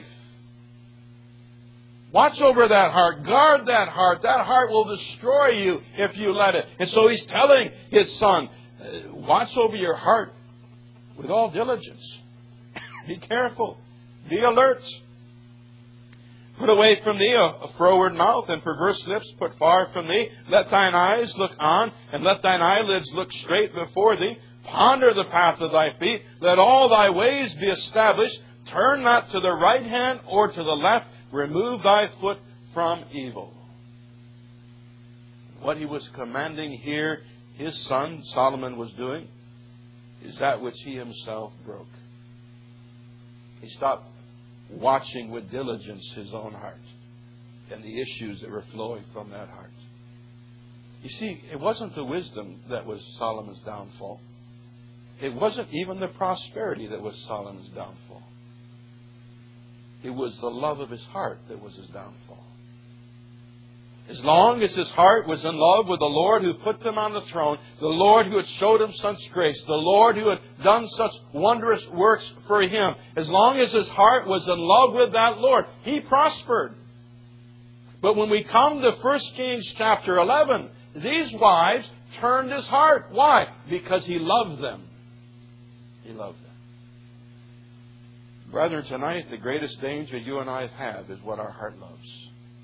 Watch over that heart. Guard that heart. That heart will destroy you if you let it. And so he's telling his son, watch over your heart with all diligence. Be careful. Be alert. Put away from thee a froward mouth and perverse lips put far from thee. Let thine eyes look on, and let thine eyelids look straight before thee. Ponder the path of thy feet. Let all thy ways be established. Turn not to the right hand or to the left. Remove thy foot from evil. What he was commanding here, his son Solomon was doing, is that which he himself broke. He stopped watching with diligence his own heart and the issues that were flowing from that heart. You see, it wasn't the wisdom that was Solomon's downfall. It wasn't even the prosperity that was Solomon's downfall. It was the love of his heart that was his downfall. As long as his heart was in love with the Lord who put him on the throne, the Lord who had showed him such grace, the Lord who had done such wondrous works for him, as long as his heart was in love with that Lord, he prospered. But when we come to 1 Kings chapter 11, these wives turned his heart. Why? Because he loved them. He loved them. Brethren, tonight the greatest danger you and I have is what our heart loves.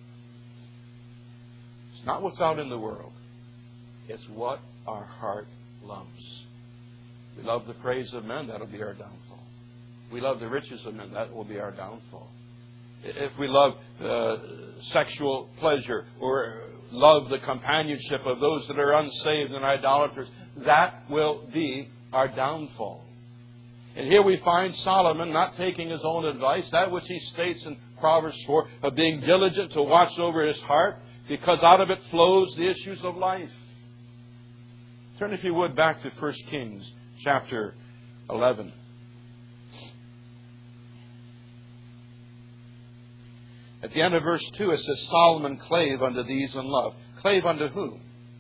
It's not what's out in the world. It's what our heart loves. We love the praise of men, that'll be our downfall. We love the riches of men, that will be our downfall. If we love sexual pleasure or love the companionship of those that are unsaved and idolaters, that will be our downfall. And here we find Solomon not taking his own advice, that which he states in Proverbs 4, of being diligent to watch over his heart, because out of it flows the issues of life. Turn, if you would, back to 1 Kings chapter 11. At the end of verse 2, it says, Solomon clave unto these in love. Clave unto whom?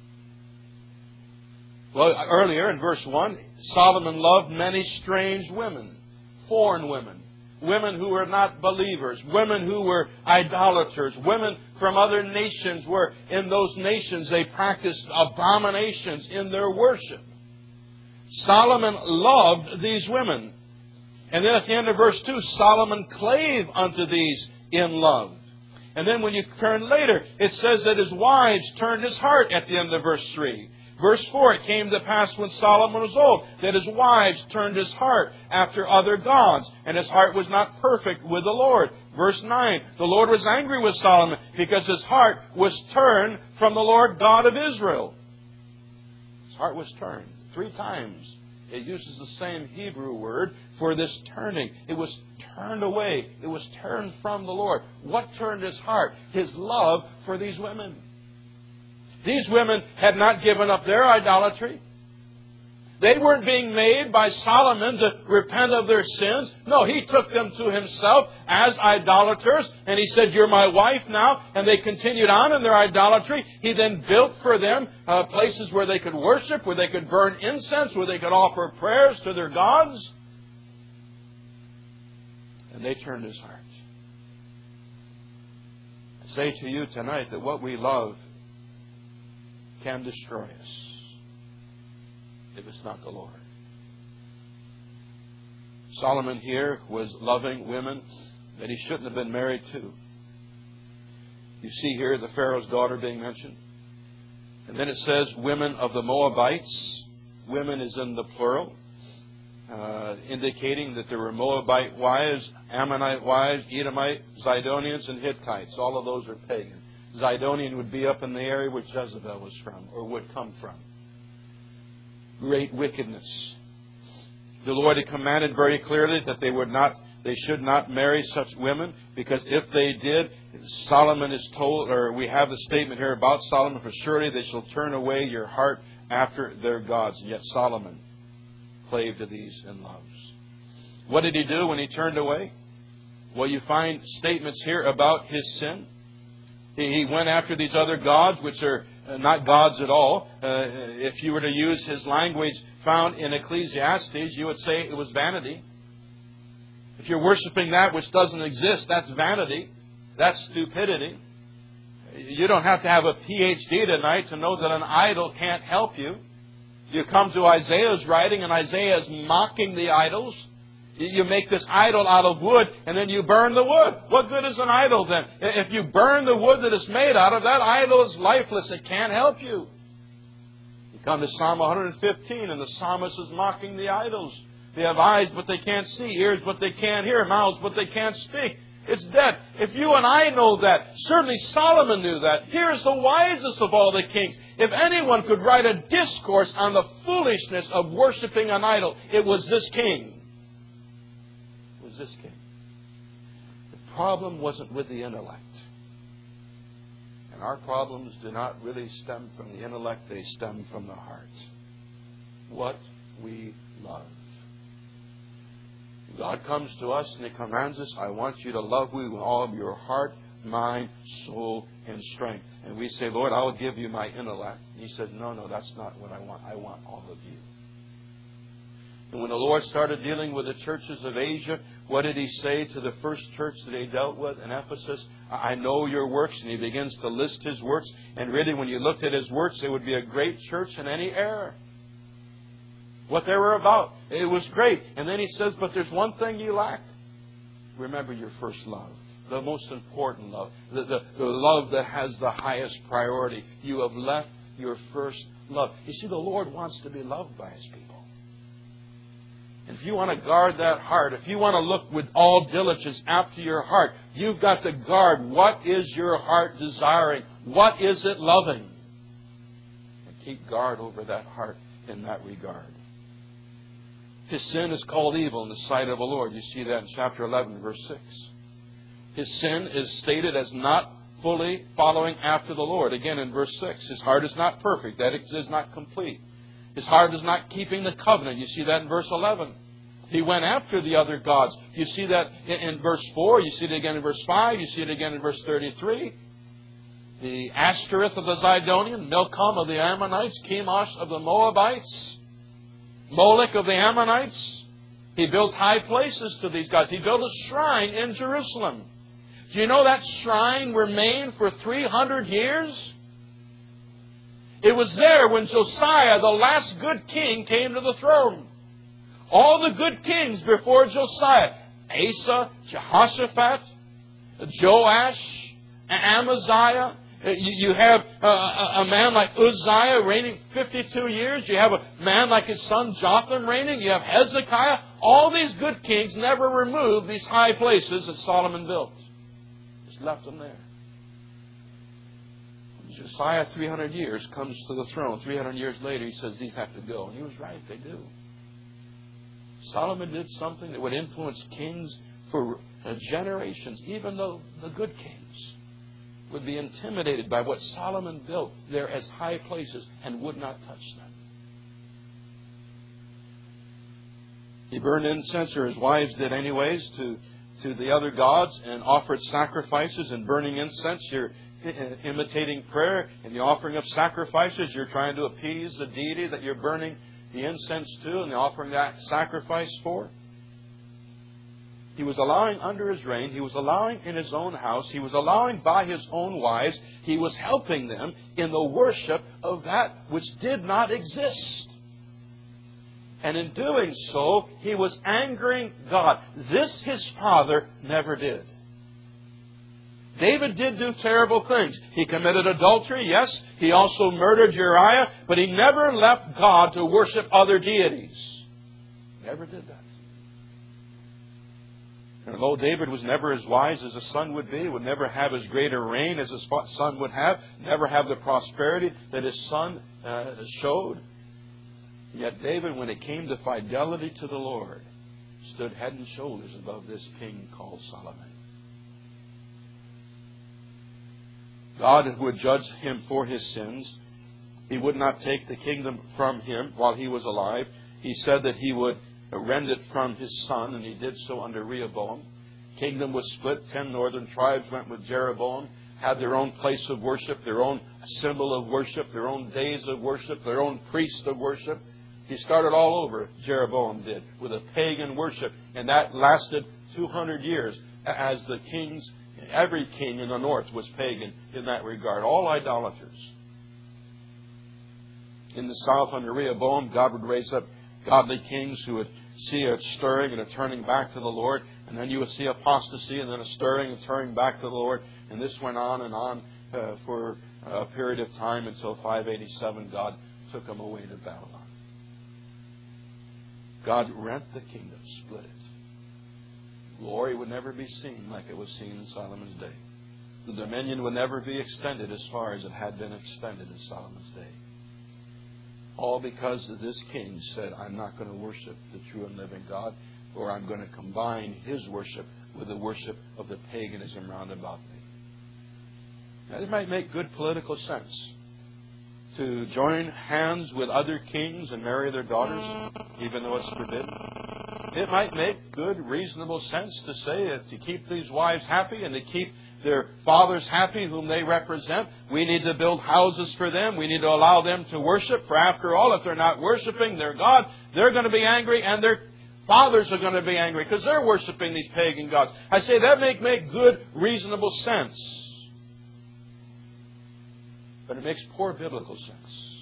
Well, earlier in verse 1, Solomon loved many strange women, foreign women, women who were not believers, women who were idolaters, women from other nations where in those nations they practiced abominations in their worship. Solomon loved these women. And then at the end of verse 2, Solomon clave unto these in love. And then when you turn later, it says that his wives turned his heart at the end of verse 3. Verse 4, it came to pass when Solomon was old that his wives turned his heart after other gods, and his heart was not perfect with the Lord. Verse 9, the Lord was angry with Solomon because his heart was turned from the Lord God of Israel. His heart was turned 3 times. It uses the same Hebrew word for this turning. It was turned away. It was turned from the Lord. What turned his heart? His love for these women. These women had not given up their idolatry. They weren't being made by Solomon to repent of their sins. No, he took them to himself as idolaters. And he said, you're my wife now. And they continued on in their idolatry. He then built for them places where they could worship, where they could burn incense, where they could offer prayers to their gods. And they turned his heart. I say to you tonight that what we love can destroy us if it's not the Lord. Solomon here was loving women that he shouldn't have been married to. You see here the Pharaoh's daughter being mentioned. And then it says women of the Moabites. Women is in the plural, indicating that there were Moabite wives, Ammonite wives, Edomite, Zidonians, and Hittites. All of those are pagan. Zidonian would be up in the area where Jezebel was from, or would come from. Great wickedness. The Lord had commanded very clearly that they should not marry such women, because if they did, Solomon is told, or we have the statement here about Solomon, for surely they shall turn away your heart after their gods. And yet Solomon clave to these in loves. What did he do when he turned away? Well, you find statements here about his sin. He went after these other gods, which are not gods at all. If you were to use his language found in Ecclesiastes, you would say it was vanity. If you're worshiping that which doesn't exist, that's vanity. That's stupidity. You don't have to have a PhD tonight to know that an idol can't help you. You come to Isaiah's writing, and Isaiah is mocking the idols. You make this idol out of wood, and then you burn the wood. What good is an idol then? If you burn the wood that it's made out of, that idol is lifeless. It can't help you. You come to Psalm 115, and the psalmist is mocking the idols. They have eyes, but they can't see. Ears, but they can't hear. Mouths, but they can't speak. It's dead. If you and I know that, certainly Solomon knew that. Here's the wisest of all the kings. If anyone could write a discourse on the foolishness of worshiping an idol, it was this king. This king. The problem wasn't with the intellect. And our problems do not really stem from the intellect, they stem from the heart. What we love. God comes to us and He commands us, I want you to love me with all of your heart, mind, soul, and strength. And we say, Lord, I will give you my intellect. And He says, no, that's not what I want. I want all of you. And when the Lord started dealing with the churches of Asia, what did He say to the first church that He dealt with in Ephesus? I know your works. And He begins to list His works. And really, when you looked at His works, it would be a great church in any era. What they were about. It was great. And then He says, but there's one thing you lack. Remember your first love. The most important love. The love that has the highest priority. You have left your first love. You see, the Lord wants to be loved by His people. And if you want to guard that heart, if you want to look with all diligence after your heart, you've got to guard what is your heart desiring. What is it loving? And keep guard over that heart in that regard. His sin is called evil in the sight of the Lord. You see that in chapter 11, verse 6. His sin is stated as not fully following after the Lord. Again, in verse 6, his heart is not perfect. That is not complete. His heart is not keeping the covenant. You see that in verse 11. He went after the other gods. You see that in verse 4. You see it again in verse 5. You see it again in verse 33. The Ashtoreth of the Zidonian, Milcom of the Ammonites, Chemosh of the Moabites, Molech of the Ammonites. He built high places to these gods. He built a shrine in Jerusalem. Do you know that shrine remained for 300 years? It was there when Josiah, the last good king, came to the throne. All the good kings before Josiah, Asa, Jehoshaphat, Joash, Amaziah. You have a man like Uzziah reigning 52 years. You have a man like his son Jotham reigning. You have Hezekiah. All these good kings never removed these high places that Solomon built. Just left them there. Josiah, 300 years, comes to the throne. 300 years later, he says, these have to go. And he was right, they do. Solomon did something that would influence kings for generations, even though the good kings would be intimidated by what Solomon built there as high places and would not touch them. He burned incense, or his wives did anyways, to the other gods and offered sacrifices and burning incense. You're imitating prayer in the offering of sacrifices. You're trying to appease the deity that you're burning the incense to and the offering that sacrifice for. He was allowing under his reign, he was allowing in his own house, he was allowing by his own wives, he was helping them in the worship of that which did not exist. And in doing so, he was angering God. This his father never did. David did do terrible things. He committed adultery, yes. He also murdered Uriah, but he never left God to worship other deities. Never did that. And although David was never as wise as a son would be, would never have as great a reign as his son would have, never have the prosperity that his son showed, yet David, when it came to fidelity to the Lord, stood head and shoulders above this king called Solomon. God would judge him for his sins. He would not take the kingdom from him while he was alive. He said that he would rend it from his son, and he did so under Rehoboam. Kingdom was split. 10 northern tribes went with Jeroboam, had their own place of worship, their own symbol of worship, their own days of worship, their own priest of worship. He started all over, Jeroboam did, with a pagan worship, and that lasted 200 years as the kings, every king in the north was pagan in that regard, all idolaters. In the south under Rehoboam, God would raise up godly kings who would see a stirring and a turning back to the Lord, and then you would see apostasy and then a stirring and turning back to the Lord, and this went on and on for a period of time until 587 God took them away to Babylon. God rent the kingdom, split it. Glory would never be seen like it was seen in Solomon's day. The dominion would never be extended as far as it had been extended in Solomon's day. All because this king said, I'm not going to worship the true and living God, or I'm going to combine his worship with the worship of the paganism round about me. Now, it might make good political sense to join hands with other kings and marry their daughters, even though it's forbidden. It might make good, reasonable sense to say that to keep these wives happy and to keep their fathers happy whom they represent, we need to build houses for them. We need to allow them to worship. For after all, if they're not worshiping their God, they're going to be angry, and their fathers are going to be angry because they're worshiping these pagan gods. I say that make good, reasonable sense. But it makes poor biblical sense.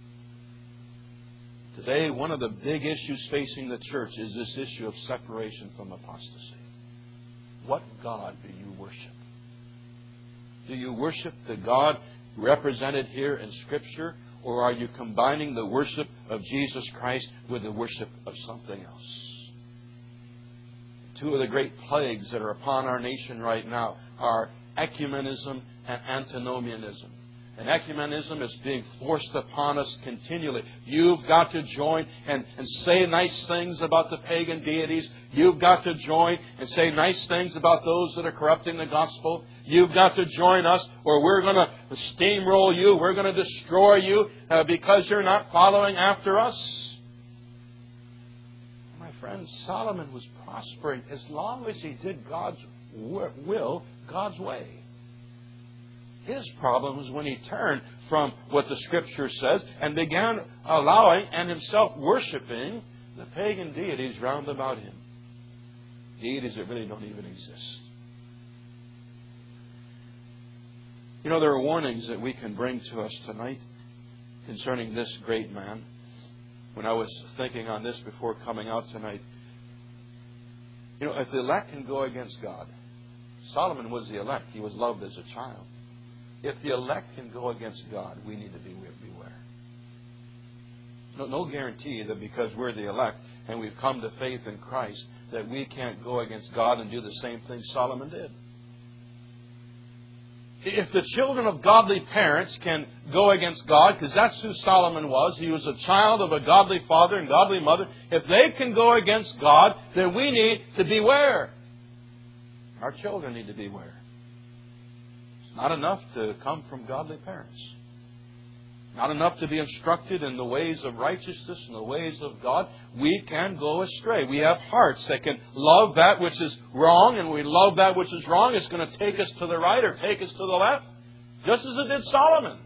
Today, one of the big issues facing the church is this issue of separation from apostasy. What God do you worship? Do you worship the God represented here in Scripture, or are you combining the worship of Jesus Christ with the worship of something else? Two of the great plagues that are upon our nation right now are ecumenism and antinomianism. And ecumenism is being forced upon us continually. You've got to join and say nice things about the pagan deities. You've got to join and say nice things about those that are corrupting the gospel. You've got to join us, or we're going to steamroll you. We're going to destroy you because you're not following after us. My friend, Solomon was prospering as long as he did God's will, God's way. His problem was when he turned from what the Scripture says and began allowing and himself worshiping the pagan deities round about him. Deities that really don't even exist. You know, there are warnings that we can bring to us tonight concerning this great man. When I was thinking on this before coming out tonight, you know, if the elect can go against God, Solomon was the elect. He was loved as a child. If the elect can go against God, we need to beware. No guarantee that because we're the elect and we've come to faith in Christ that we can't go against God and do the same thing Solomon did. If the children of godly parents can go against God, because that's who Solomon was, he was a child of a godly father and godly mother. If they can go against God, then we need to beware. Our children need to beware. Not enough to come from godly parents. Not enough to be instructed in the ways of righteousness and the ways of God. We can go astray. We have hearts that can love that which is wrong, and we love that which is wrong. It's going to take us to the right or take us to the left, just as it did Solomon.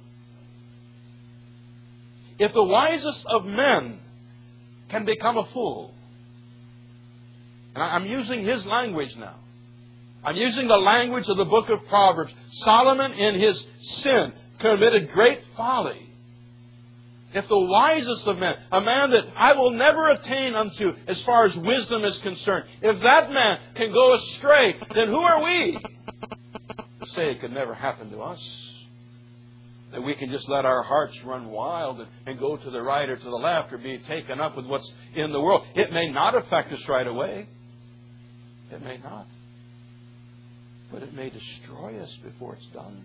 If the wisest of men can become a fool, and I'm using his language now, I'm using the language of the book of Proverbs. Solomon, in his sin, committed great folly. If the wisest of men, a man that I will never attain unto as far as wisdom is concerned, if that man can go astray, then who are we to say it could never happen to us? That we can just let our hearts run wild and go to the right or to the left or be taken up with what's in the world. It may not affect us right away. It may not. But it may destroy us before it's done.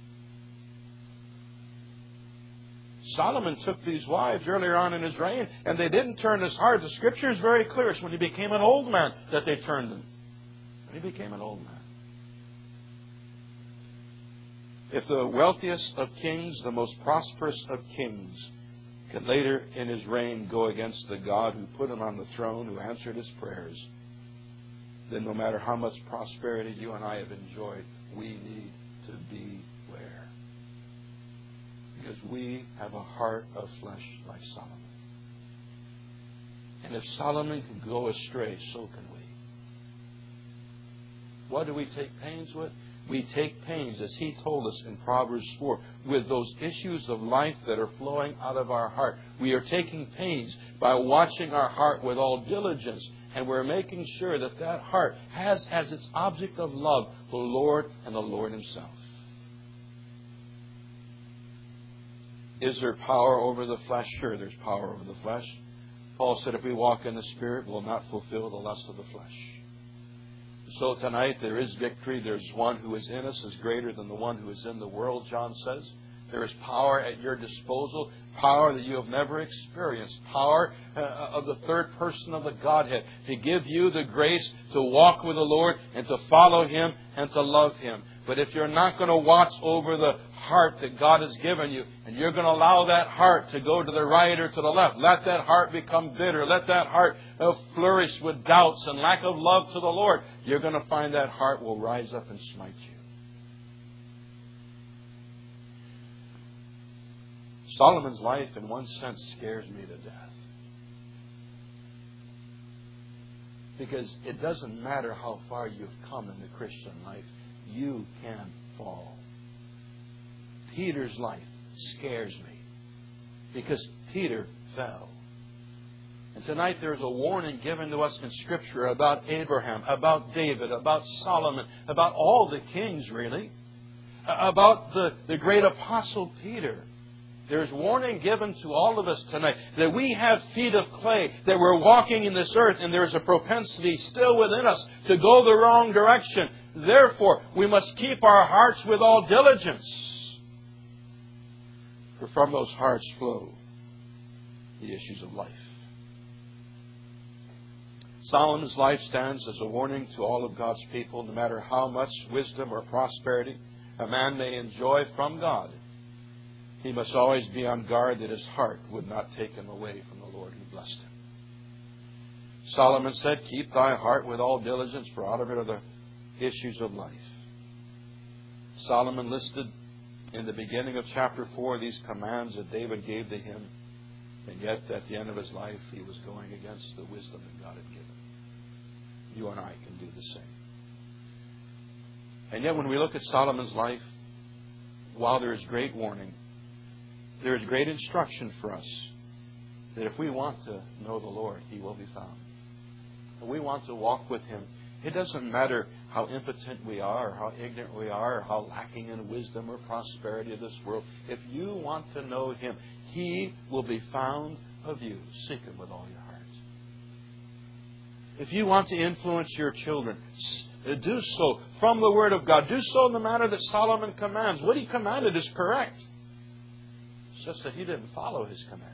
Solomon took these wives earlier on in his reign, and they didn't turn his heart. The Scripture is very clear. It's when he became an old man that they turned him. When he became an old man. If the wealthiest of kings, the most prosperous of kings, can later in his reign go against the God who put him on the throne, who answered his prayers, then no matter how much prosperity you and I have enjoyed, we need to beware. Because we have a heart of flesh like Solomon. And if Solomon can go astray, so can we. What do we take pains with? We take pains, as he told us in Proverbs 4, with those issues of life that are flowing out of our heart. We are taking pains by watching our heart with all diligence. And we're making sure that that heart has as its object of love the Lord and the Lord Himself. Is there power over the flesh? Sure, there's power over the flesh. Paul said if we walk in the Spirit, we'll not fulfill the lust of the flesh. So tonight there is victory. There's one who is in us is greater than the one who is in the world, John says. There is power at your disposal, power that you have never experienced, power of the third person of the Godhead to give you the grace to walk with the Lord and to follow Him and to love Him. But if you're not going to watch over the heart that God has given you, and you're going to allow that heart to go to the right or to the left, let that heart become bitter, let that heart flourish with doubts and lack of love to the Lord, you're going to find that heart will rise up and smite you. Solomon's life, in one sense, scares me to death. Because it doesn't matter how far you've come in the Christian life, you can fall. Peter's life scares me because Peter fell. And tonight there's a warning given to us in Scripture about Abraham, about David, about Solomon, about all the kings, really, about the great apostle Peter. There's warning given to all of us tonight that we have feet of clay, that we're walking in this earth, and there's a propensity still within us to go the wrong direction. Therefore, we must keep our hearts with all diligence. For from those hearts flow the issues of life. Solomon's life stands as a warning to all of God's people. No matter how much wisdom or prosperity a man may enjoy from God, he must always be on guard that his heart would not take him away from the Lord who blessed him. Solomon said, "Keep thy heart with all diligence, for out of it are the issues of life." Solomon listed in the beginning of chapter 4 these commands that David gave to him, and yet at the end of his life he was going against the wisdom that God had given. You and I can do the same. And yet when we look at Solomon's life, while there is great warning, there is great instruction for us that if we want to know the Lord, He will be found. If we want to walk with Him, it doesn't matter how impotent we are, or how ignorant we are, or how lacking in wisdom or prosperity of this world. If you want to know Him, He will be found of you. Seek Him with all your heart. If you want to influence your children, do so from the Word of God. Do so in the manner that Solomon commands. What he commanded is correct. It's just that he didn't follow his commands.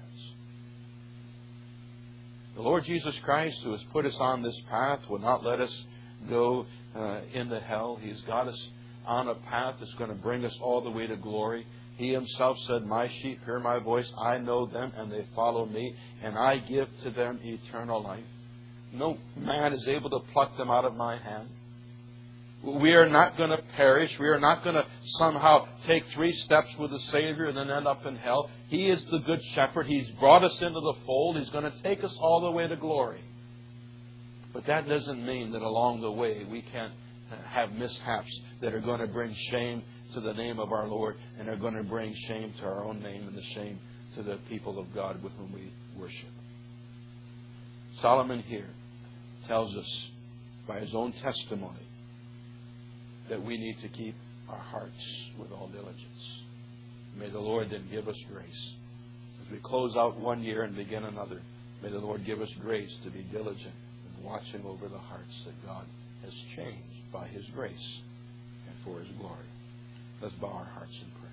The Lord Jesus Christ, who has put us on this path, will not let us go into hell. He's got us on a path that's going to bring us all the way to glory. He Himself said, "My sheep hear my voice. I know them and they follow me, and I give to them eternal life. No man is able to pluck them out of my hand." We are not going to perish. We are not going to somehow take 3 steps with the Savior and then end up in hell. He is the Good Shepherd. He's brought us into the fold. He's going to take us all the way to glory. But that doesn't mean that along the way we can't have mishaps that are going to bring shame to the name of our Lord and are going to bring shame to our own name and the shame to the people of God with whom we worship. Solomon here tells us by his own testimony that we need to keep our hearts with all diligence. May the Lord then give us grace. As we close out one year and begin another, may the Lord give us grace to be diligent in watching over the hearts that God has changed by His grace and for His glory. Let's bow our hearts in prayer.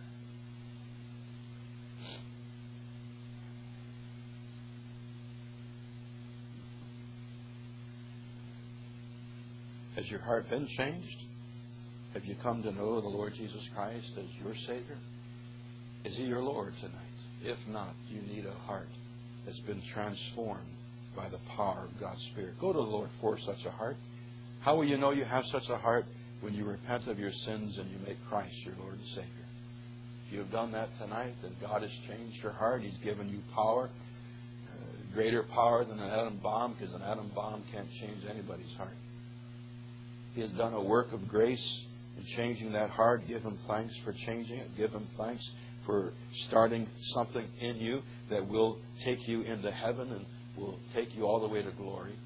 Has your heart been changed? Have you come to know the Lord Jesus Christ as your Savior? Is He your Lord tonight? If not, you need a heart that's been transformed by the power of God's Spirit. Go to the Lord for such a heart. How will you know you have such a heart? When you repent of your sins and you make Christ your Lord and Savior. If you have done that tonight, then God has changed your heart. He's given you power, greater power than an atom bomb, because an atom bomb can't change anybody's heart. He has done a work of grace in changing that heart. Give Him thanks for changing it. Give Him thanks for starting something in you that will take you into heaven and will take you all the way to glory.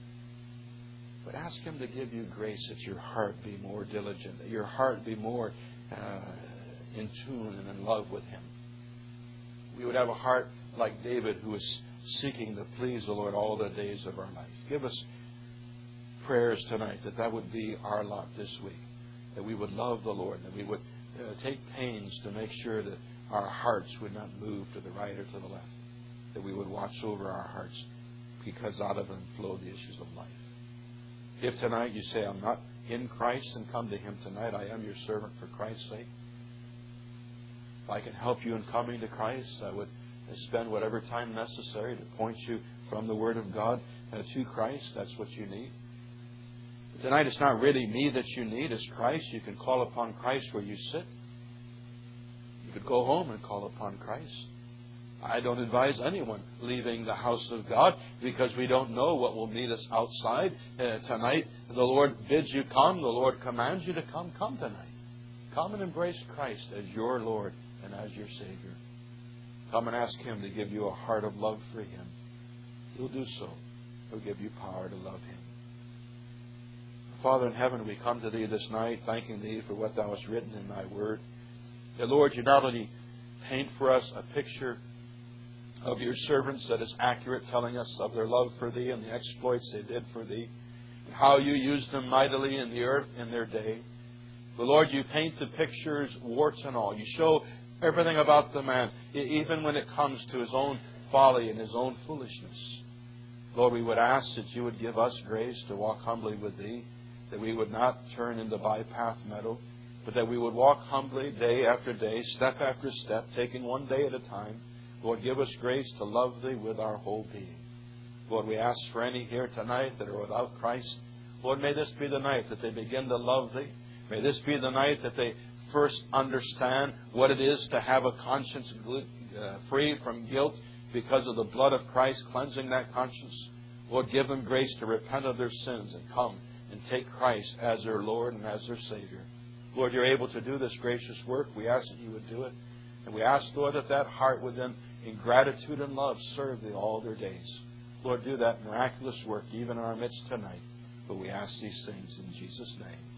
But ask Him to give you grace that your heart be more diligent, that your heart be more in tune and in love with Him. We would have a heart like David, who was seeking to please the Lord all the days of our life. Give us prayers tonight that would be our lot this week, that we would love the Lord, that we would take pains to make sure that our hearts would not move to the right or to the left, that we would watch over our hearts, because out of them flow the issues of life. If tonight you say, "I'm not in Christ," and come to Him tonight, I am your servant for Christ's sake. If I can help you in coming to Christ, I would spend whatever time necessary to point you from the Word of God to Christ. That's what you need. But tonight it's not really me that you need, it's Christ. You can call upon Christ where you sit. You could go home and call upon Christ. I don't advise anyone leaving the house of God, because we don't know what will meet us outside. Tonight, the Lord bids you come. The Lord commands you to come. Come tonight. Come and embrace Christ as your Lord and as your Savior. Come and ask Him to give you a heart of love for Him. He'll do so. He'll give you power to love Him. Father in heaven, we come to Thee this night, thanking Thee for what Thou hast written in Thy Word. That, Lord, You not only paint for us a picture of Your servants that is accurate, telling us of their love for Thee and the exploits they did for Thee, and how You used them mightily in the earth in their day. But Lord, You paint the pictures, warts and all. You show Everything about the man, even when it comes to his own folly and his own foolishness. Lord, we would ask that you would give us grace to walk humbly with Thee, that we would not turn into bypath meadow, but that we would walk humbly day after day, step after step, taking one day at a time. Lord, give us grace to love Thee with our whole being. Lord, we ask for any here tonight that are without Christ. Lord, may this be the night that they begin to love Thee. May this be the night that they first understand what it is to have a conscience free from guilt because of the blood of Christ cleansing that conscience. Lord, give them grace to repent of their sins and come and take Christ as their Lord and as their Savior. Lord, you're able to do this gracious work. We ask that you would do it. And we ask, Lord, that that heart would then, in gratitude and love, serve Thee all their days. Lord, do that miraculous work even in our midst tonight. But we ask these things in Jesus' name.